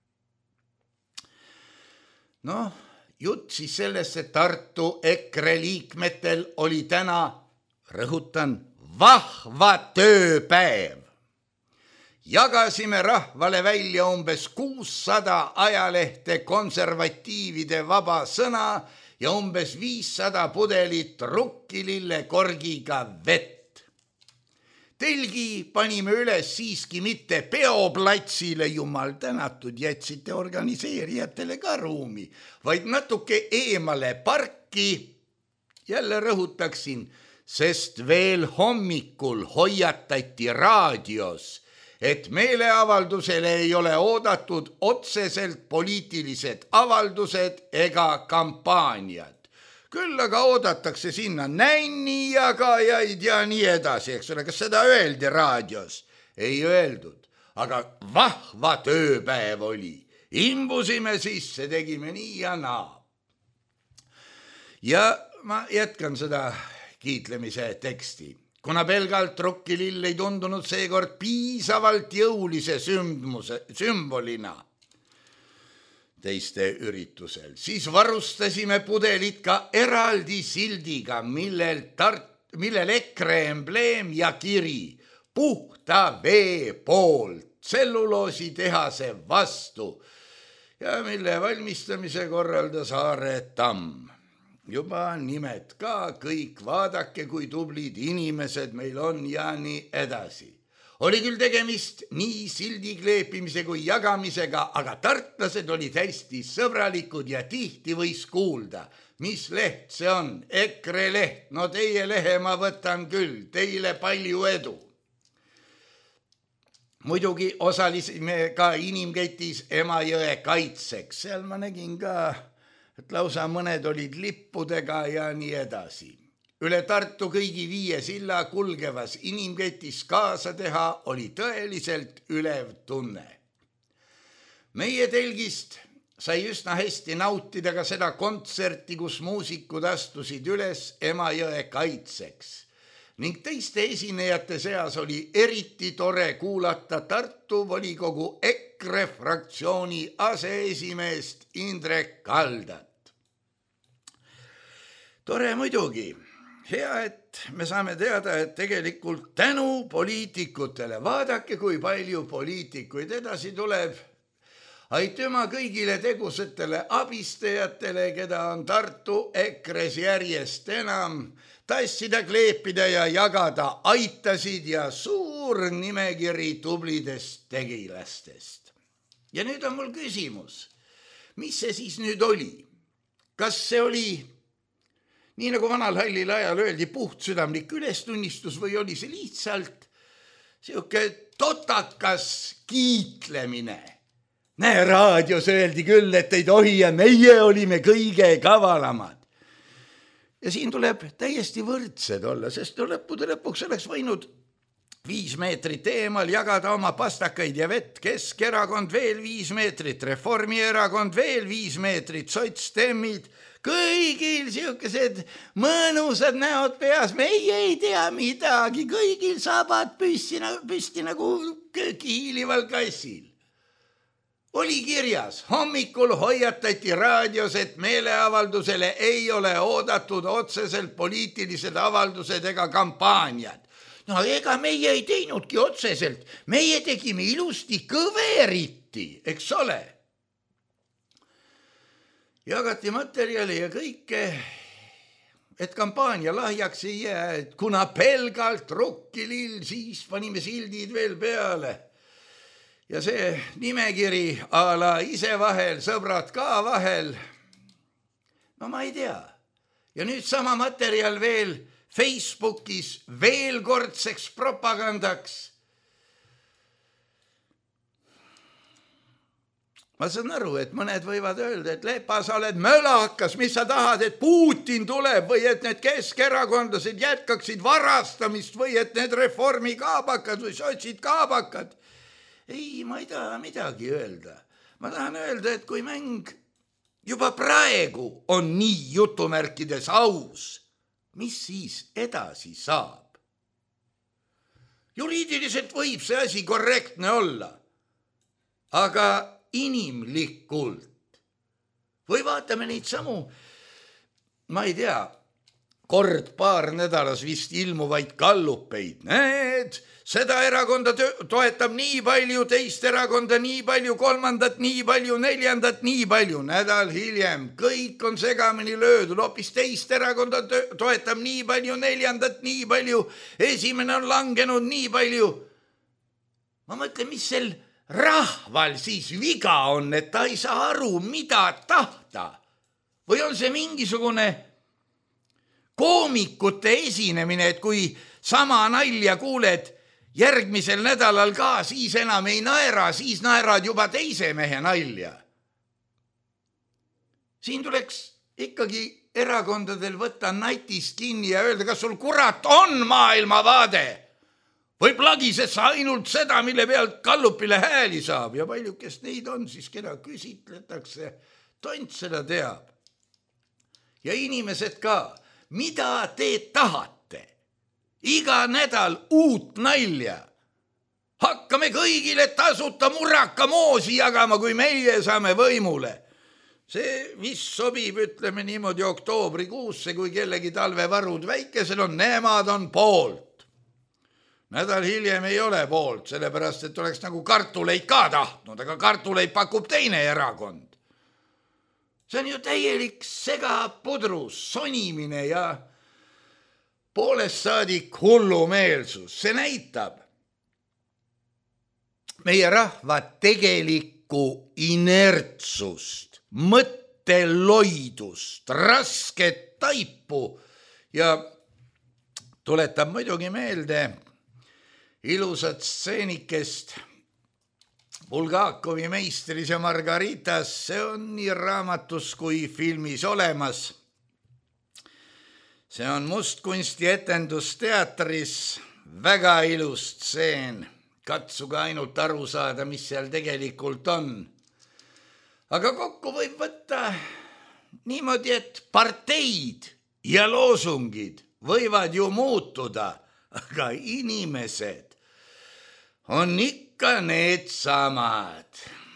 Speaker 3: Noh, jutt siis sellest, et Tartu EKRE liikmetel oli täna rõhutan, vahva tööpäev. Jagasime rahvale välja umbes kuussada ajalehte konservatiivide vaba sõna ja umbes viissada pudelit rukkilille korgiga vett. Telgi panime üles siiski mitte peoplatsile, jumal tänatud, jätsite organiseerijatele ka ruumi, vaid natuke eemale parki. Jälle rõhutaksin, sest veel hommikul hoiatati raadios, et meeleavaldusele ei ole oodatud otseselt poliitilised avaldused ega kampaaniad. Küll aga oodatakse sinna nännijagajaid ja nii edasi, eks ole, kas seda öeldi raadios? Ei öeldud, aga vahva tööpäev oli. Imbusime sisse, tegime nii ja naa. Ja ma jätkan seda kiitlemise teksti. Kuna pelgalt rukkilill ei tundunud seekord piisavalt jõulise sündmuse, sümbolina teiste üritusel, siis varustasime pudelid ka eraldi sildiga, millel, tart, millel EKRE embleem ja kiri puhta vee poolt tselluloositehase vastu ja mille valmistamise korraldas Aare Tamm. juba nimed ka kõik, vaadake, kui tublid inimesed meil on ja nii edasi. Oli küll tegemist nii sildi kleepimise kui jagamisega, aga tartlased olid hästi sõbralikud ja tihti võis kuulda, mis leht see on, EKRE leht, no teie lehe ma võtan küll, teile palju edu. Muidugi osalisime ka inimketis Emajõe kaitseks, seal ma nägin ka, et lausa mõned olid lippudega ja nii edasi. Üle Tartu kõigi viie silla kulgevas inimketis kaasa teha oli tõeliselt ülev tunne. Meie telgist sai üsna hästi nautida ka seda kontserti, kus muusikud astusid üles Emajõe kaitseks ning teiste esinejate seas oli eriti tore kuulata Tartu volikogu EKRE fraktsiooni aseesimeest Indrek Kaldat. Tore muidugi. Hea, et me saame teada, et tegelikult tänu poliitikutele, vaadake, kui palju poliitikuid edasi tuleb. Aitüma kõigile tegusatele abistajatele, keda on Tartu EKRE-s järjest enam, tassida, kleepida ja jagada aitasid ja suur nimekiri tublidest tegilastest. Ja nüüd on mul küsimus, mis see siis nüüd oli? Kas see oli nii nagu vanal hallil ajal öeldi, puhtsüdamlik ülestunnistus või oli see lihtsalt siuke totakas kiitlemine? Näe, raadios öeldi küll, et ei tohi ja meie olime kõige kavalamad. Ja siin tuleb täiesti võrdsed olla, sest lõppude lõpuks oleks võinud viis meetrit eemal jagada oma pastakaid ja vett, Keskerakond veel viis meetrit, Reformierakond veel viis meetrit, sotsdemmid, kõigil siukesed mõnusad näod peas, meie ei tea midagi, kõigil saabad püsti, püsti nagu kiilival kassil. Oli kirjas, hommikul hoiatati raadios, et meeleavaldusele ei ole oodatud otseselt poliitilised avaldused ega kampaaniad. No ega meie ei teinudki otseselt, meie tegime ilusti kõveriti, eks ole. Jagati materjali ja kõike, et kampaania lahjaks ei jää, et kuna pelgalt rukkilill, siis panime sildid veel peale. Ja see nimekiri a la ise vahel, sõbrad ka vahel, no ma ei tea. Ja nüüd sama materjal veel Facebookis veel kordseks propagandaks. Ma saan aru, et mõned võivad öelda, et Lepa, sa oled mölakas, mis sa tahad, et Putin tuleb või et need keskerakondlased jätkaksid varastamist või et need reformi kaabakad või sotsid kaabakad. Ei, ma ei taha midagi öelda. Ma tahan öelda, et kui mäng juba praegu on nii jutumärkides aus, mis siis edasi saab? Juriidiliselt võib see asi korrektne olla, aga inimlikult. Või vaatame neid samu, ma ei tea, kord paar nädalas vist ilmuvaid gallupeid. Need, seda erakonda toetab nii palju, teist erakonda nii palju, kolmandat nii palju, neljandat nii palju. Nädal hiljem kõik on segamini löödud, hoopis teist erakonda toetab nii palju, neljandat nii palju, esimene on langenud nii palju. Ma mõtlen, mis sel rahval siis viga on, et ta ei saa aru, mida tahta. Või on see mingisugune koomikute esinemine, et kui sama nalja kuuled järgmisel nädalal ka, siis enam ei naera, siis naerad juba teise mehe nalja. Siin tuleks ikkagi erakondadel võtta natist kinni ja öelda, kas sul kurat on maailmavaade või plagised sa ainult seda, mille pealt gallupile hääli saab ja paljukest neid on siis, keda küsitletakse, tont seda teab. Ja inimesed ka, mida te tahate? Iga nädal uut nalja. Hakkame kõigile tasuta murraka moosi jagama, kui meie saame võimule. See, mis sobib, ütleme niimoodi oktoobrikuusse, kui kellegi talvevarud väikesel on, nemad on poolt. Nädal hiljem ei ole poolt, sellepärast, et oleks nagu kartuleid ka tahtnud, aga kartuleid pakub teine erakond. see on ju täielik segapudrus, sonimine ja poolest saadik hullumeelsus. See näitab meie rahva tegelikku inertsust, mõtteloidust, rasket taipu ja tuletab muidugi meelde ilusat stseenikest Bulgakovi meistris ja Margaritas. See on nii raamatus kui filmis olemas. See on mustkunsti etendusteatris väga ilus stseen. Katsuge ainult aru saada, mis seal tegelikult on. Aga kokku võib võtta niimoodi, et parteid ja loosungid võivad ju muutuda, aga inimesed on ikka need samad.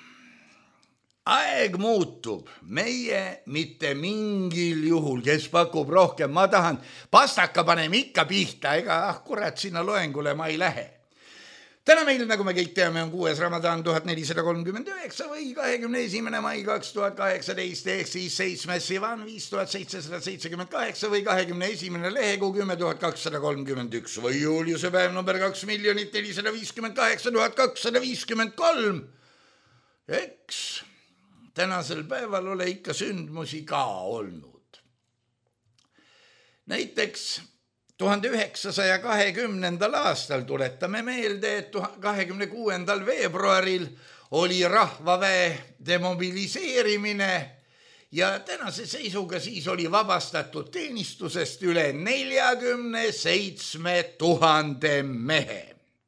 Speaker 3: Aeg muutub, meie mitte mingil juhul, kes pakub rohkem, ma tahan, pastaka paneme ikka pihta, ega ah, kurat, sinna loengule ma ei lähe. Täna meil, nagu me kõik teame, on kuues Ramadan tuhat nelisada kolmkümmend üheksa või kahekümne esimene mai kaks tuhat kaheksateist ehk siis seitsmes Sivan viis tuhat seitsesada seitsekümmend kaheksa või kahekümne esimene lehekuu kümme tuhat kakssada kolmkümmend üks või juuliuse päev number kaks miljonit nelisada viiskümmend kaheksa tuhat kakssada viiskümmend kolm. Eks tänasel päeval ole ikka sündmusi ka olnud. Näiteks tuhande üheksasaja kahekümnendal aastal tuletame meelde, et kahekümne kuuendal veebruaril oli rahvaväe demobiliseerimine ja tänase seisuga siis oli vabastatud teenistusest üle neljakümne seitsme tuhande mehe.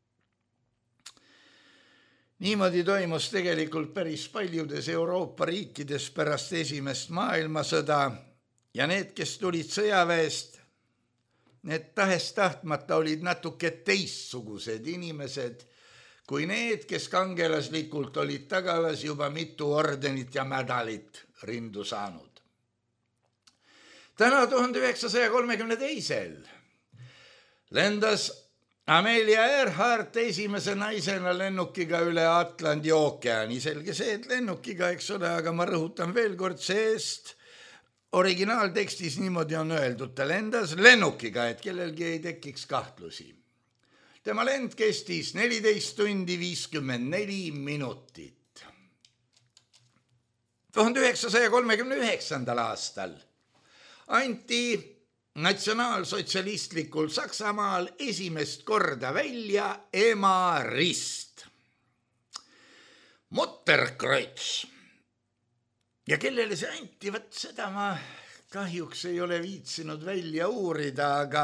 Speaker 3: Niimoodi toimus tegelikult päris paljudes Euroopa riikides pärast esimest maailmasõda ja need, kes tulid sõjaväest, need tahes tahtmata olid natuke teistsugused inimesed kui need, kes kangelaslikult olid tagalas juba mitu ordenit ja medalit rindu saanud. Täna tuhande üheksasaja kolmekümne teisel lendas Amelia Earhart esimese naisena lennukiga üle Atlandi ookeani. Selge see, et lennukiga, eks ole, aga ma rõhutan veel kord, sest originaaltekstis niimoodi on öeldud, ta lendas lennukiga, et kellelgi ei tekiks kahtlusi. Tema lend kestis neliteist tundi viiskümmend neli minutit. tuhande üheksasaja kolmekümne üheksandal aastal anti natsionaalsotsialistlikul Saksamaal esimest korda välja emarist. Mutterkreuz. Ja kellele see anti, võt seda ma kahjuks ei ole viitsinud välja uurida, aga,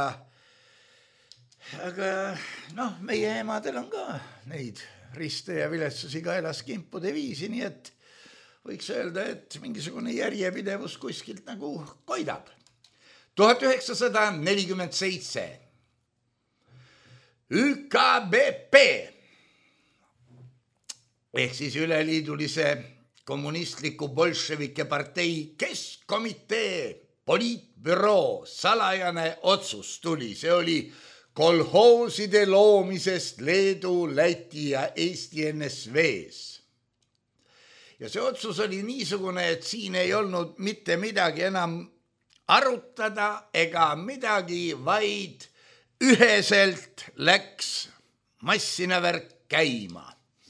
Speaker 3: aga noh, meie emadel on ka neid riste ja viletsusi kaelas kimpude viisi, nii et võiks öelda, et mingisugune järjepidevus kuskilt nagu koidab. tuhat üheksasada nelikümmend seitse Ü K B P ehk siis üleliidulise kommunistliku bolševike partei keskkomitee poliitbüroo salajane otsus tuli. See oli kolhooside loomisest Leedu, Läti ja Eesti N S V-s. Ja see otsus oli niisugune, et siin ei olnud mitte midagi enam arutada ega midagi, vaid üheselt läks massina värk käima.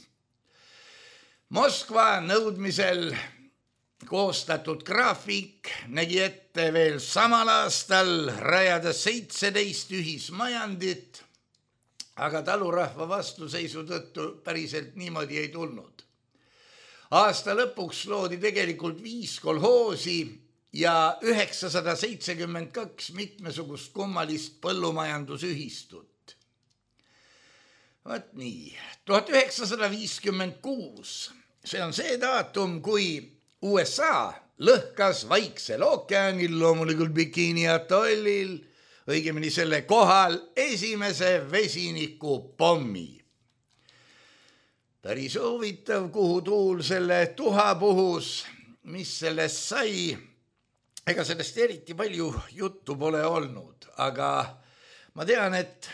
Speaker 3: Moskva nõudmisel koostatud graafik nägi ette veel samal aastal rajada seitseteist ühismajandit, aga talurahva vastuseisu tõttu päriselt niimoodi ei tulnud. Aasta lõpuks loodi tegelikult viis kolhoosi ja üheksasada seitsekümmend kaks mitmesugust kummalist põllumajandusühistut. Vaat nii, tuhat üheksasada viiskümmend kuus, see on see daatum, kui U S A lõhkas Vaiksel ookeanil, loomulikult Bikini atollil, õigemini selle kohal esimese vesinikupommi. Päris huvitav, kuhu tuul selle tuha puhus, mis sellest sai. Ega sellest eriti palju juttu pole olnud, aga ma tean, et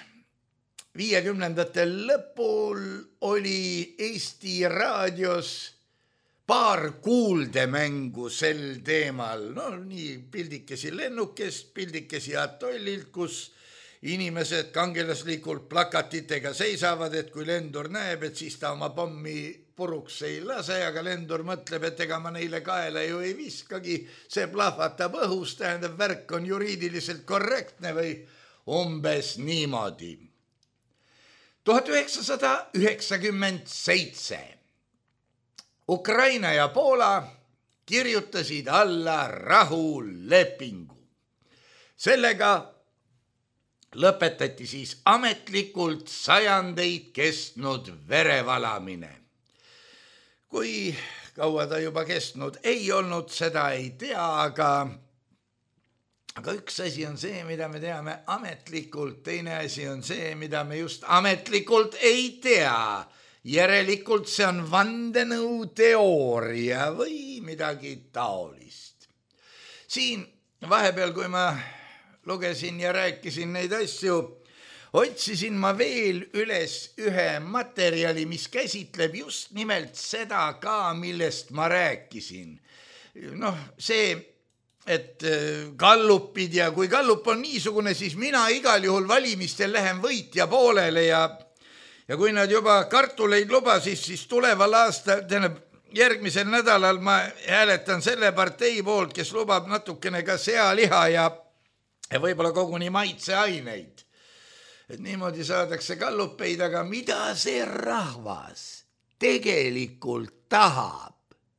Speaker 3: viiekümnendatel lõpul oli Eesti raadios paar kuuldemängu sel teemal, no nii pildikesi lennukest, pildikesi atollilt, kus inimesed kangelaslikult plakatitega seisavad, et kui lendur näeb, et siis ta oma pommi puruks ei lase, aga lendur mõtleb, et ega ma neile kaela ju ei viskagi, see plahvatab õhus, tähendab värk on juriidiliselt korrektne või umbes niimoodi. tuhat üheksasada üheksakümmend seitse Ukraina ja Poola kirjutasid alla rahulepingu. Sellega lõpetati siis ametlikult sajandeid kestnud verevalamine. Kui kaua ta juba kestnud ei olnud, seda ei tea, aga, aga üks asi on see, mida me teame ametlikult, teine asi on see, mida me just ametlikult ei tea. Järelikult see on vandenõuteooria või midagi taolist. Siin vahepeal, kui ma lugesin ja rääkisin neid asju, otsisin ma veel üles ühe materjali, mis käsitleb just nimelt seda ka, millest ma rääkisin. Noh, see, et Gallupid ja kui Gallup on niisugune, siis mina igal juhul valimistel lähen võitja poolele ja ja kui nad juba kartuleid lubasid, siis tuleval aasta, tähendab, järgmisel nädalal ma hääletan selle partei poolt, kes lubab natukene ka sealiha ja, ja võib-olla koguni maitseaineid. Et niimoodi saadakse gallupeid, aga mida see rahvas tegelikult tahab?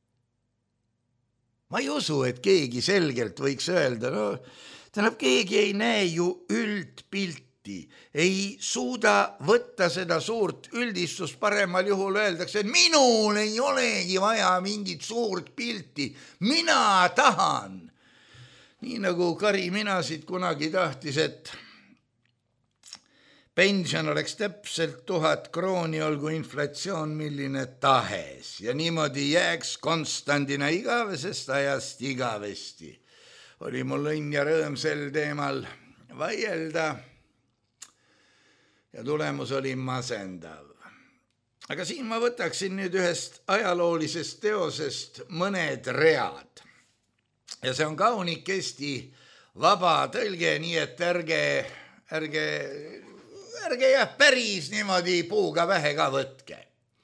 Speaker 3: Ma ei usu, et keegi selgelt võiks öelda, no tähendab, keegi ei näe ju üldpilti, ei suuda võtta seda suurt üldistust, paremal juhul öeldakse, et minul ei olegi vaja mingit suurt pilti, mina tahan. Nii nagu Kari Minasid kunagi tahtis, et pension oleks täpselt tuhat krooni, olgu inflatsioon milline tahes ja niimoodi jääks Konstandina igavesest ajast igavesti. Oli mul õnn ja rõõm sel teemal vaielda ja tulemus oli masendav. Aga siin ma võtaksin nüüd ühest ajaloolisest teosest mõned read. Ja see on kaunikesti vaba tõlge, nii et ärge, ärge, ärge jah päris niimoodi puuga vähe ka võtke.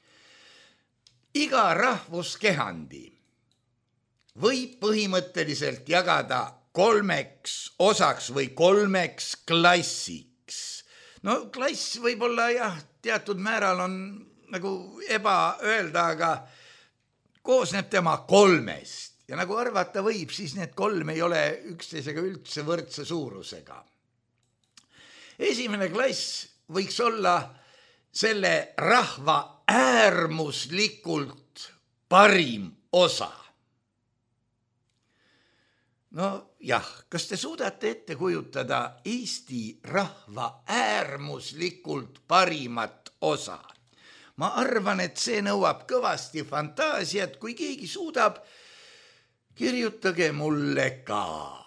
Speaker 3: Iga rahvuskehandi võib põhimõtteliselt jagada kolmeks osaks või kolmeks klassiks. No klass võib-olla jah, teatud määral on nagu eba öelda, aga koosneb tema kolmest. Ja nagu arvata võib, siis need kolm ei ole üksteisega üldse võrdse suurusega. Esimene klass võiks olla selle rahva äärmuslikult parim osa. No jah, kas te suudate ette kujutada Eesti rahva äärmuslikult parimat osa? Ma arvan, et see nõuab kõvasti fantaasiat, kui keegi suudab, kirjutage mulle ka.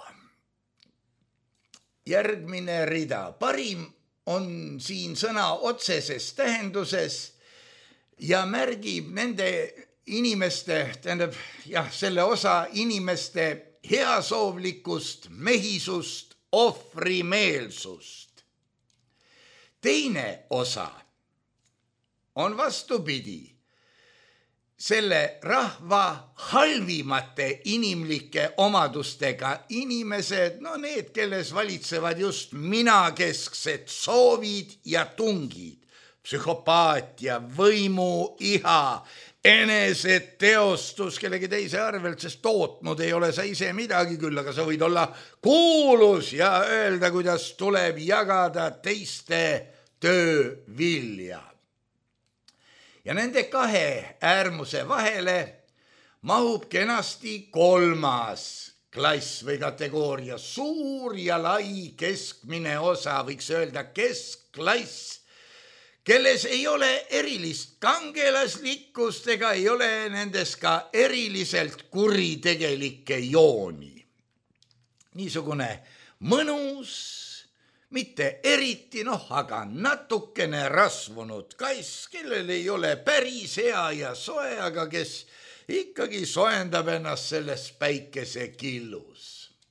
Speaker 3: Järgmine rida. Parim on siin sõna otseses tähenduses ja märgib nende inimeste, tähendab jah, selle osa inimeste heasoovlikust, mehisust, ohvrimeelsust. Teine osa on vastupidi, selle rahva halvimate inimlike omadustega inimesed, no need, kelles valitsevad just minakesksed soovid ja tungid, psühhopaatia, võimu, iha, eneseteostus kellegi teise arvelt, sest tootnud ei ole sa ise midagi küll, aga sa võid olla kuulus ja öelda, kuidas tuleb jagada teiste töövilja. Ja nende kahe äärmuse vahele mahub kenasti kolmas klass või kategooria, suur ja lai keskmine osa, võiks öelda keskklass, kelles ei ole erilist kangelaslikkust ega ei ole nendes ka eriliselt kuritegelikke jooni. Niisugune mõnus, mitte eriti, noh, aga natukene rasvunud kass, kellel ei ole päris hea ja soe, aga kes ikkagi soendab ennast selles päikesekillus.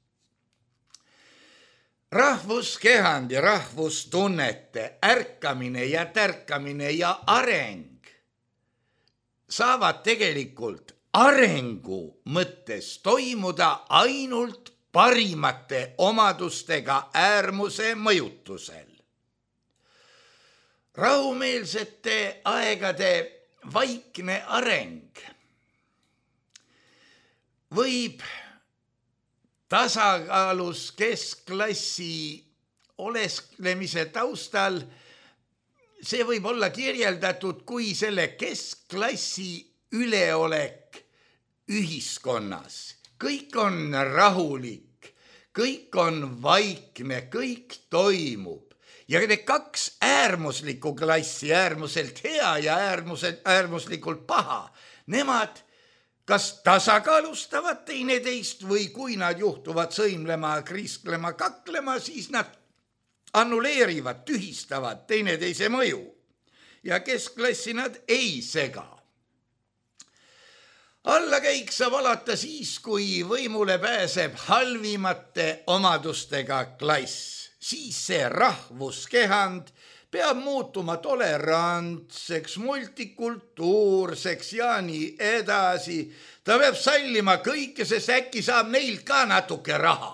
Speaker 3: Rahvuskehand ja rahvustunnete ärkamine ja tärkamine ja areng saavad tegelikult arengu mõttes toimuda ainult parimate omadustega äärmuse mõjutusel. Rahumeelsete aegade vaikne areng võib tasakaalus keskklassi olesklemise taustal, see võib olla kirjeldatud kui selle keskklassi üleolek ühiskonnas. Kõik on rahulik, kõik on vaikne, kõik toimub. Ja need kaks äärmuslikku klassi, äärmuselt hea ja äärmuselt, äärmuslikult paha, nemad kas tasakaalustavad teineteist või kui nad juhtuvad sõimlema, krisklema, kaklema, siis nad annuleerivad, tühistavad teineteise mõju ja keskklassi nad ei sega. Allakäik saab alata siis, kui võimule pääseb halvimate omadustega klass. Siis see rahvuskehand peab muutuma tolerantseks, multikultuurseks ja nii edasi. Ta peab sallima kõike, sest äkki saab neilt ka natuke raha.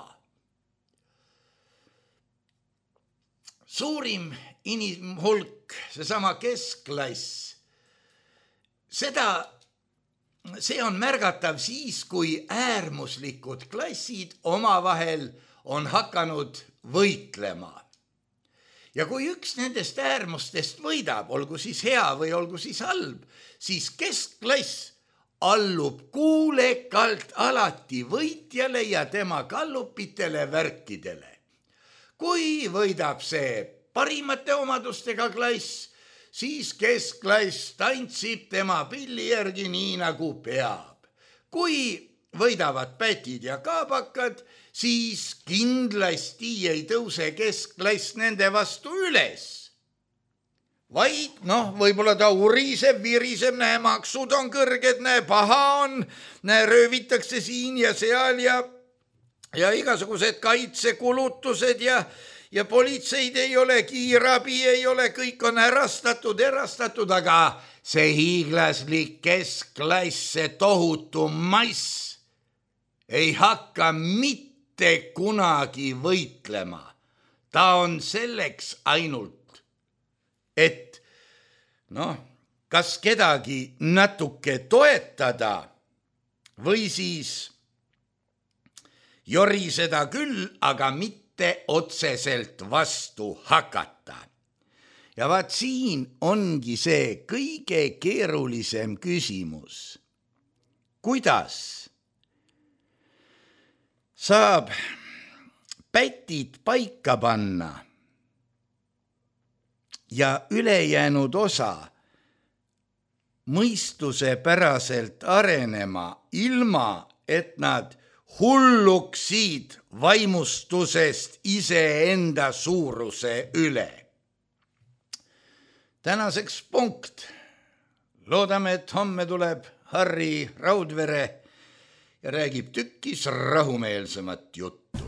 Speaker 3: Suurim inimhulk, seesama keskklass, seda, see on märgatav siis, kui äärmuslikud klassid omavahel on hakanud võitlema. Ja kui üks nendest äärmustest võidab, olgu siis hea või olgu siis halb, siis keskklass allub kuulekalt alati võitjale ja tema kallupitele värkidele. Kui võidab see parimate omadustega klass, siis keskklass tantsib tema pilli järgi nii nagu peab. Kui võidavad pätid ja kaabakad, siis kindlasti ei tõuse keskklass nende vastu üles. Vaid, noh, võib-olla ta uriseb, viriseb, näe, maksud on kõrged, näe, paha on, näe, röövitakse siin ja seal ja, ja igasugused kaitsekulutused ja, ja politseid ei ole, kiirabi ei ole, kõik on ärastatud, erastatud, aga see hiiglaslik keskklass, see tohutu mass ei hakka mitte kunagi võitlema. Ta on selleks ainult, et noh, kas kedagi natuke toetada või siis joriseda küll, aga mitte otseselt vastu hakata. Ja vaat siin ongi see kõige keerulisem küsimus. Kuidas saab pätid paika panna ja ülejäänud osa mõistuse päraselt arenema, ilma et nad hulluksid vaimustusest iseenda suuruse üle. Tänaseks punkt. Loodame, et homme tuleb Harri Raudvere ja räägib tükkis rahumeelsemat juttu.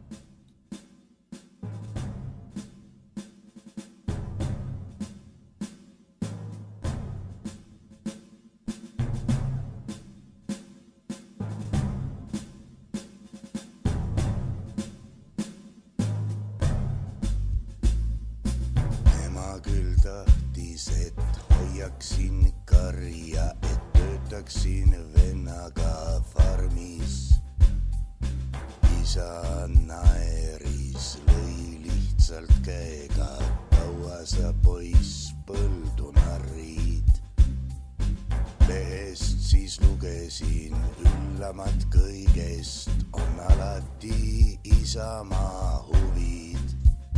Speaker 4: Ema küll tahtis, et hoiaksin karja, et töötaksin vennaga farmis. Isa naeris, lõi lihtsalt käega, kaua sa poiss põldu narrid. Lehest siis lugesin, üllamat kõigest on alati isamaa huvid.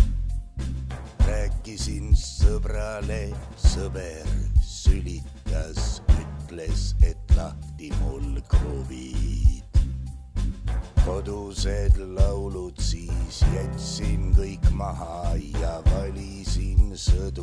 Speaker 4: Rääkisin sõbrale, sõber sülitas, ütles, et lahti mul kruvid. Kodused laulud siis jätsin kõik maha ja valisin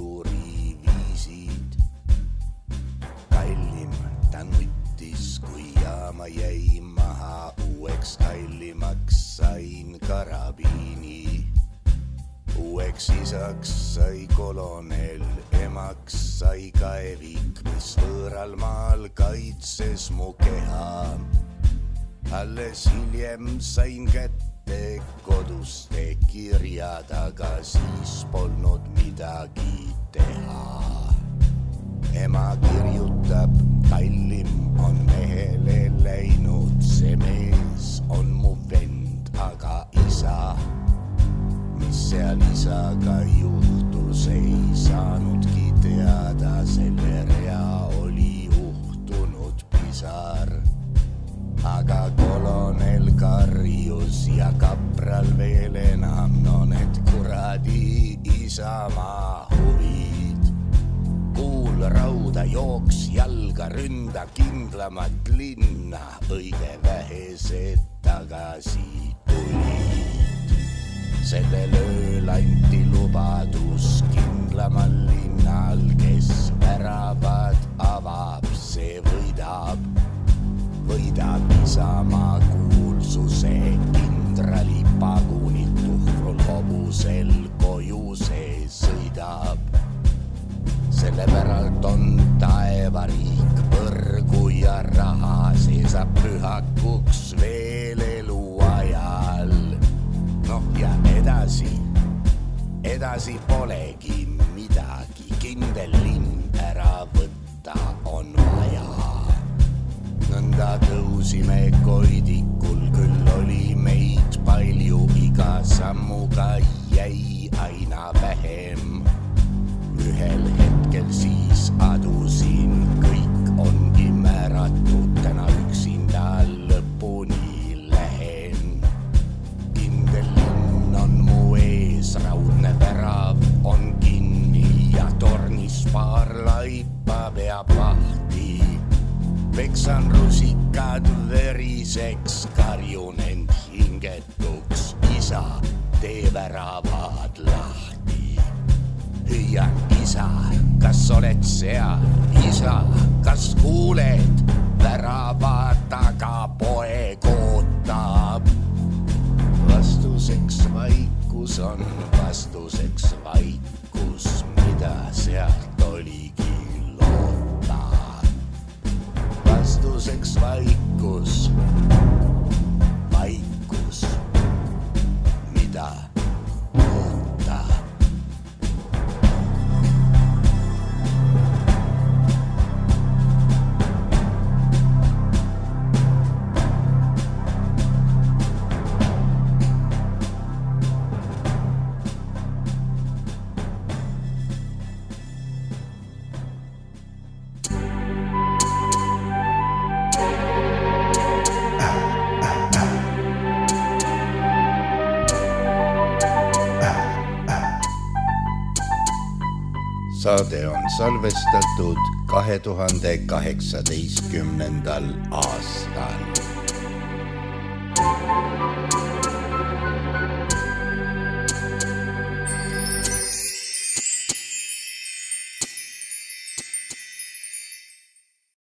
Speaker 4: sõduri viisid. Kallim ta nuttis kui ma jäin maha, uueks kallimaks sain karabiini. Uueks isaks sai kolonel, emaks sai kaevik, mis võõral maal kaitses mu keha. Alles hiljem sain kätte koduste kirjad, aga siis polnud midagi teha. Ema kirjutab, kallim on mehele läinud, see mees on mu vend, aga isa, mis seal isaga juhtus, ei saanudki teada, selle rea oli uhtunud pisar. Aga kolonel karjus ja kapral veel enam, no need kuradi isamaa huvid. Kuul rauda jooks jalga, ründa kindlamat linna, õige vähesed tagasi tulid. Sellel ööl anti lubadus kindlamal linnal, kes väravad avab, see võidab. Võidab isamaa kuulsuse, kindrali pagunit tuhrul hobusel koju see sõidab. Selle päralt on taevariik, põrgu ja raha, see saab pühakuks veel eluajal. Noh ja edasi, edasi polegi midagi, kindel linn ära võtta on vaja. Nõnda tõusime koidikul, küll oli meid palju, iga sammuga jäi aina vähem. Ühel hetkel siis adusin, kõik ongi määratud, täna üksinda lõpuni lähen. Kindel linn on mu ees, raudne värav on kinni ja tornis paar laipa peab vahti. Peksan rusikad veriseks, karjun end hingetuks, isa, tee väravad lahti. Hüüan, isa, kas oled seal? Isa, kas kuuled? Värava taga poeg ootab. Vastuseks vaikus on, vastuseks vaikus, mida sealt oligi loota. Vastuseks vaikus, vaikus, mida oota.
Speaker 3: Saade on salvestatud kahe tuhande kaheksateistkümnendal aastal.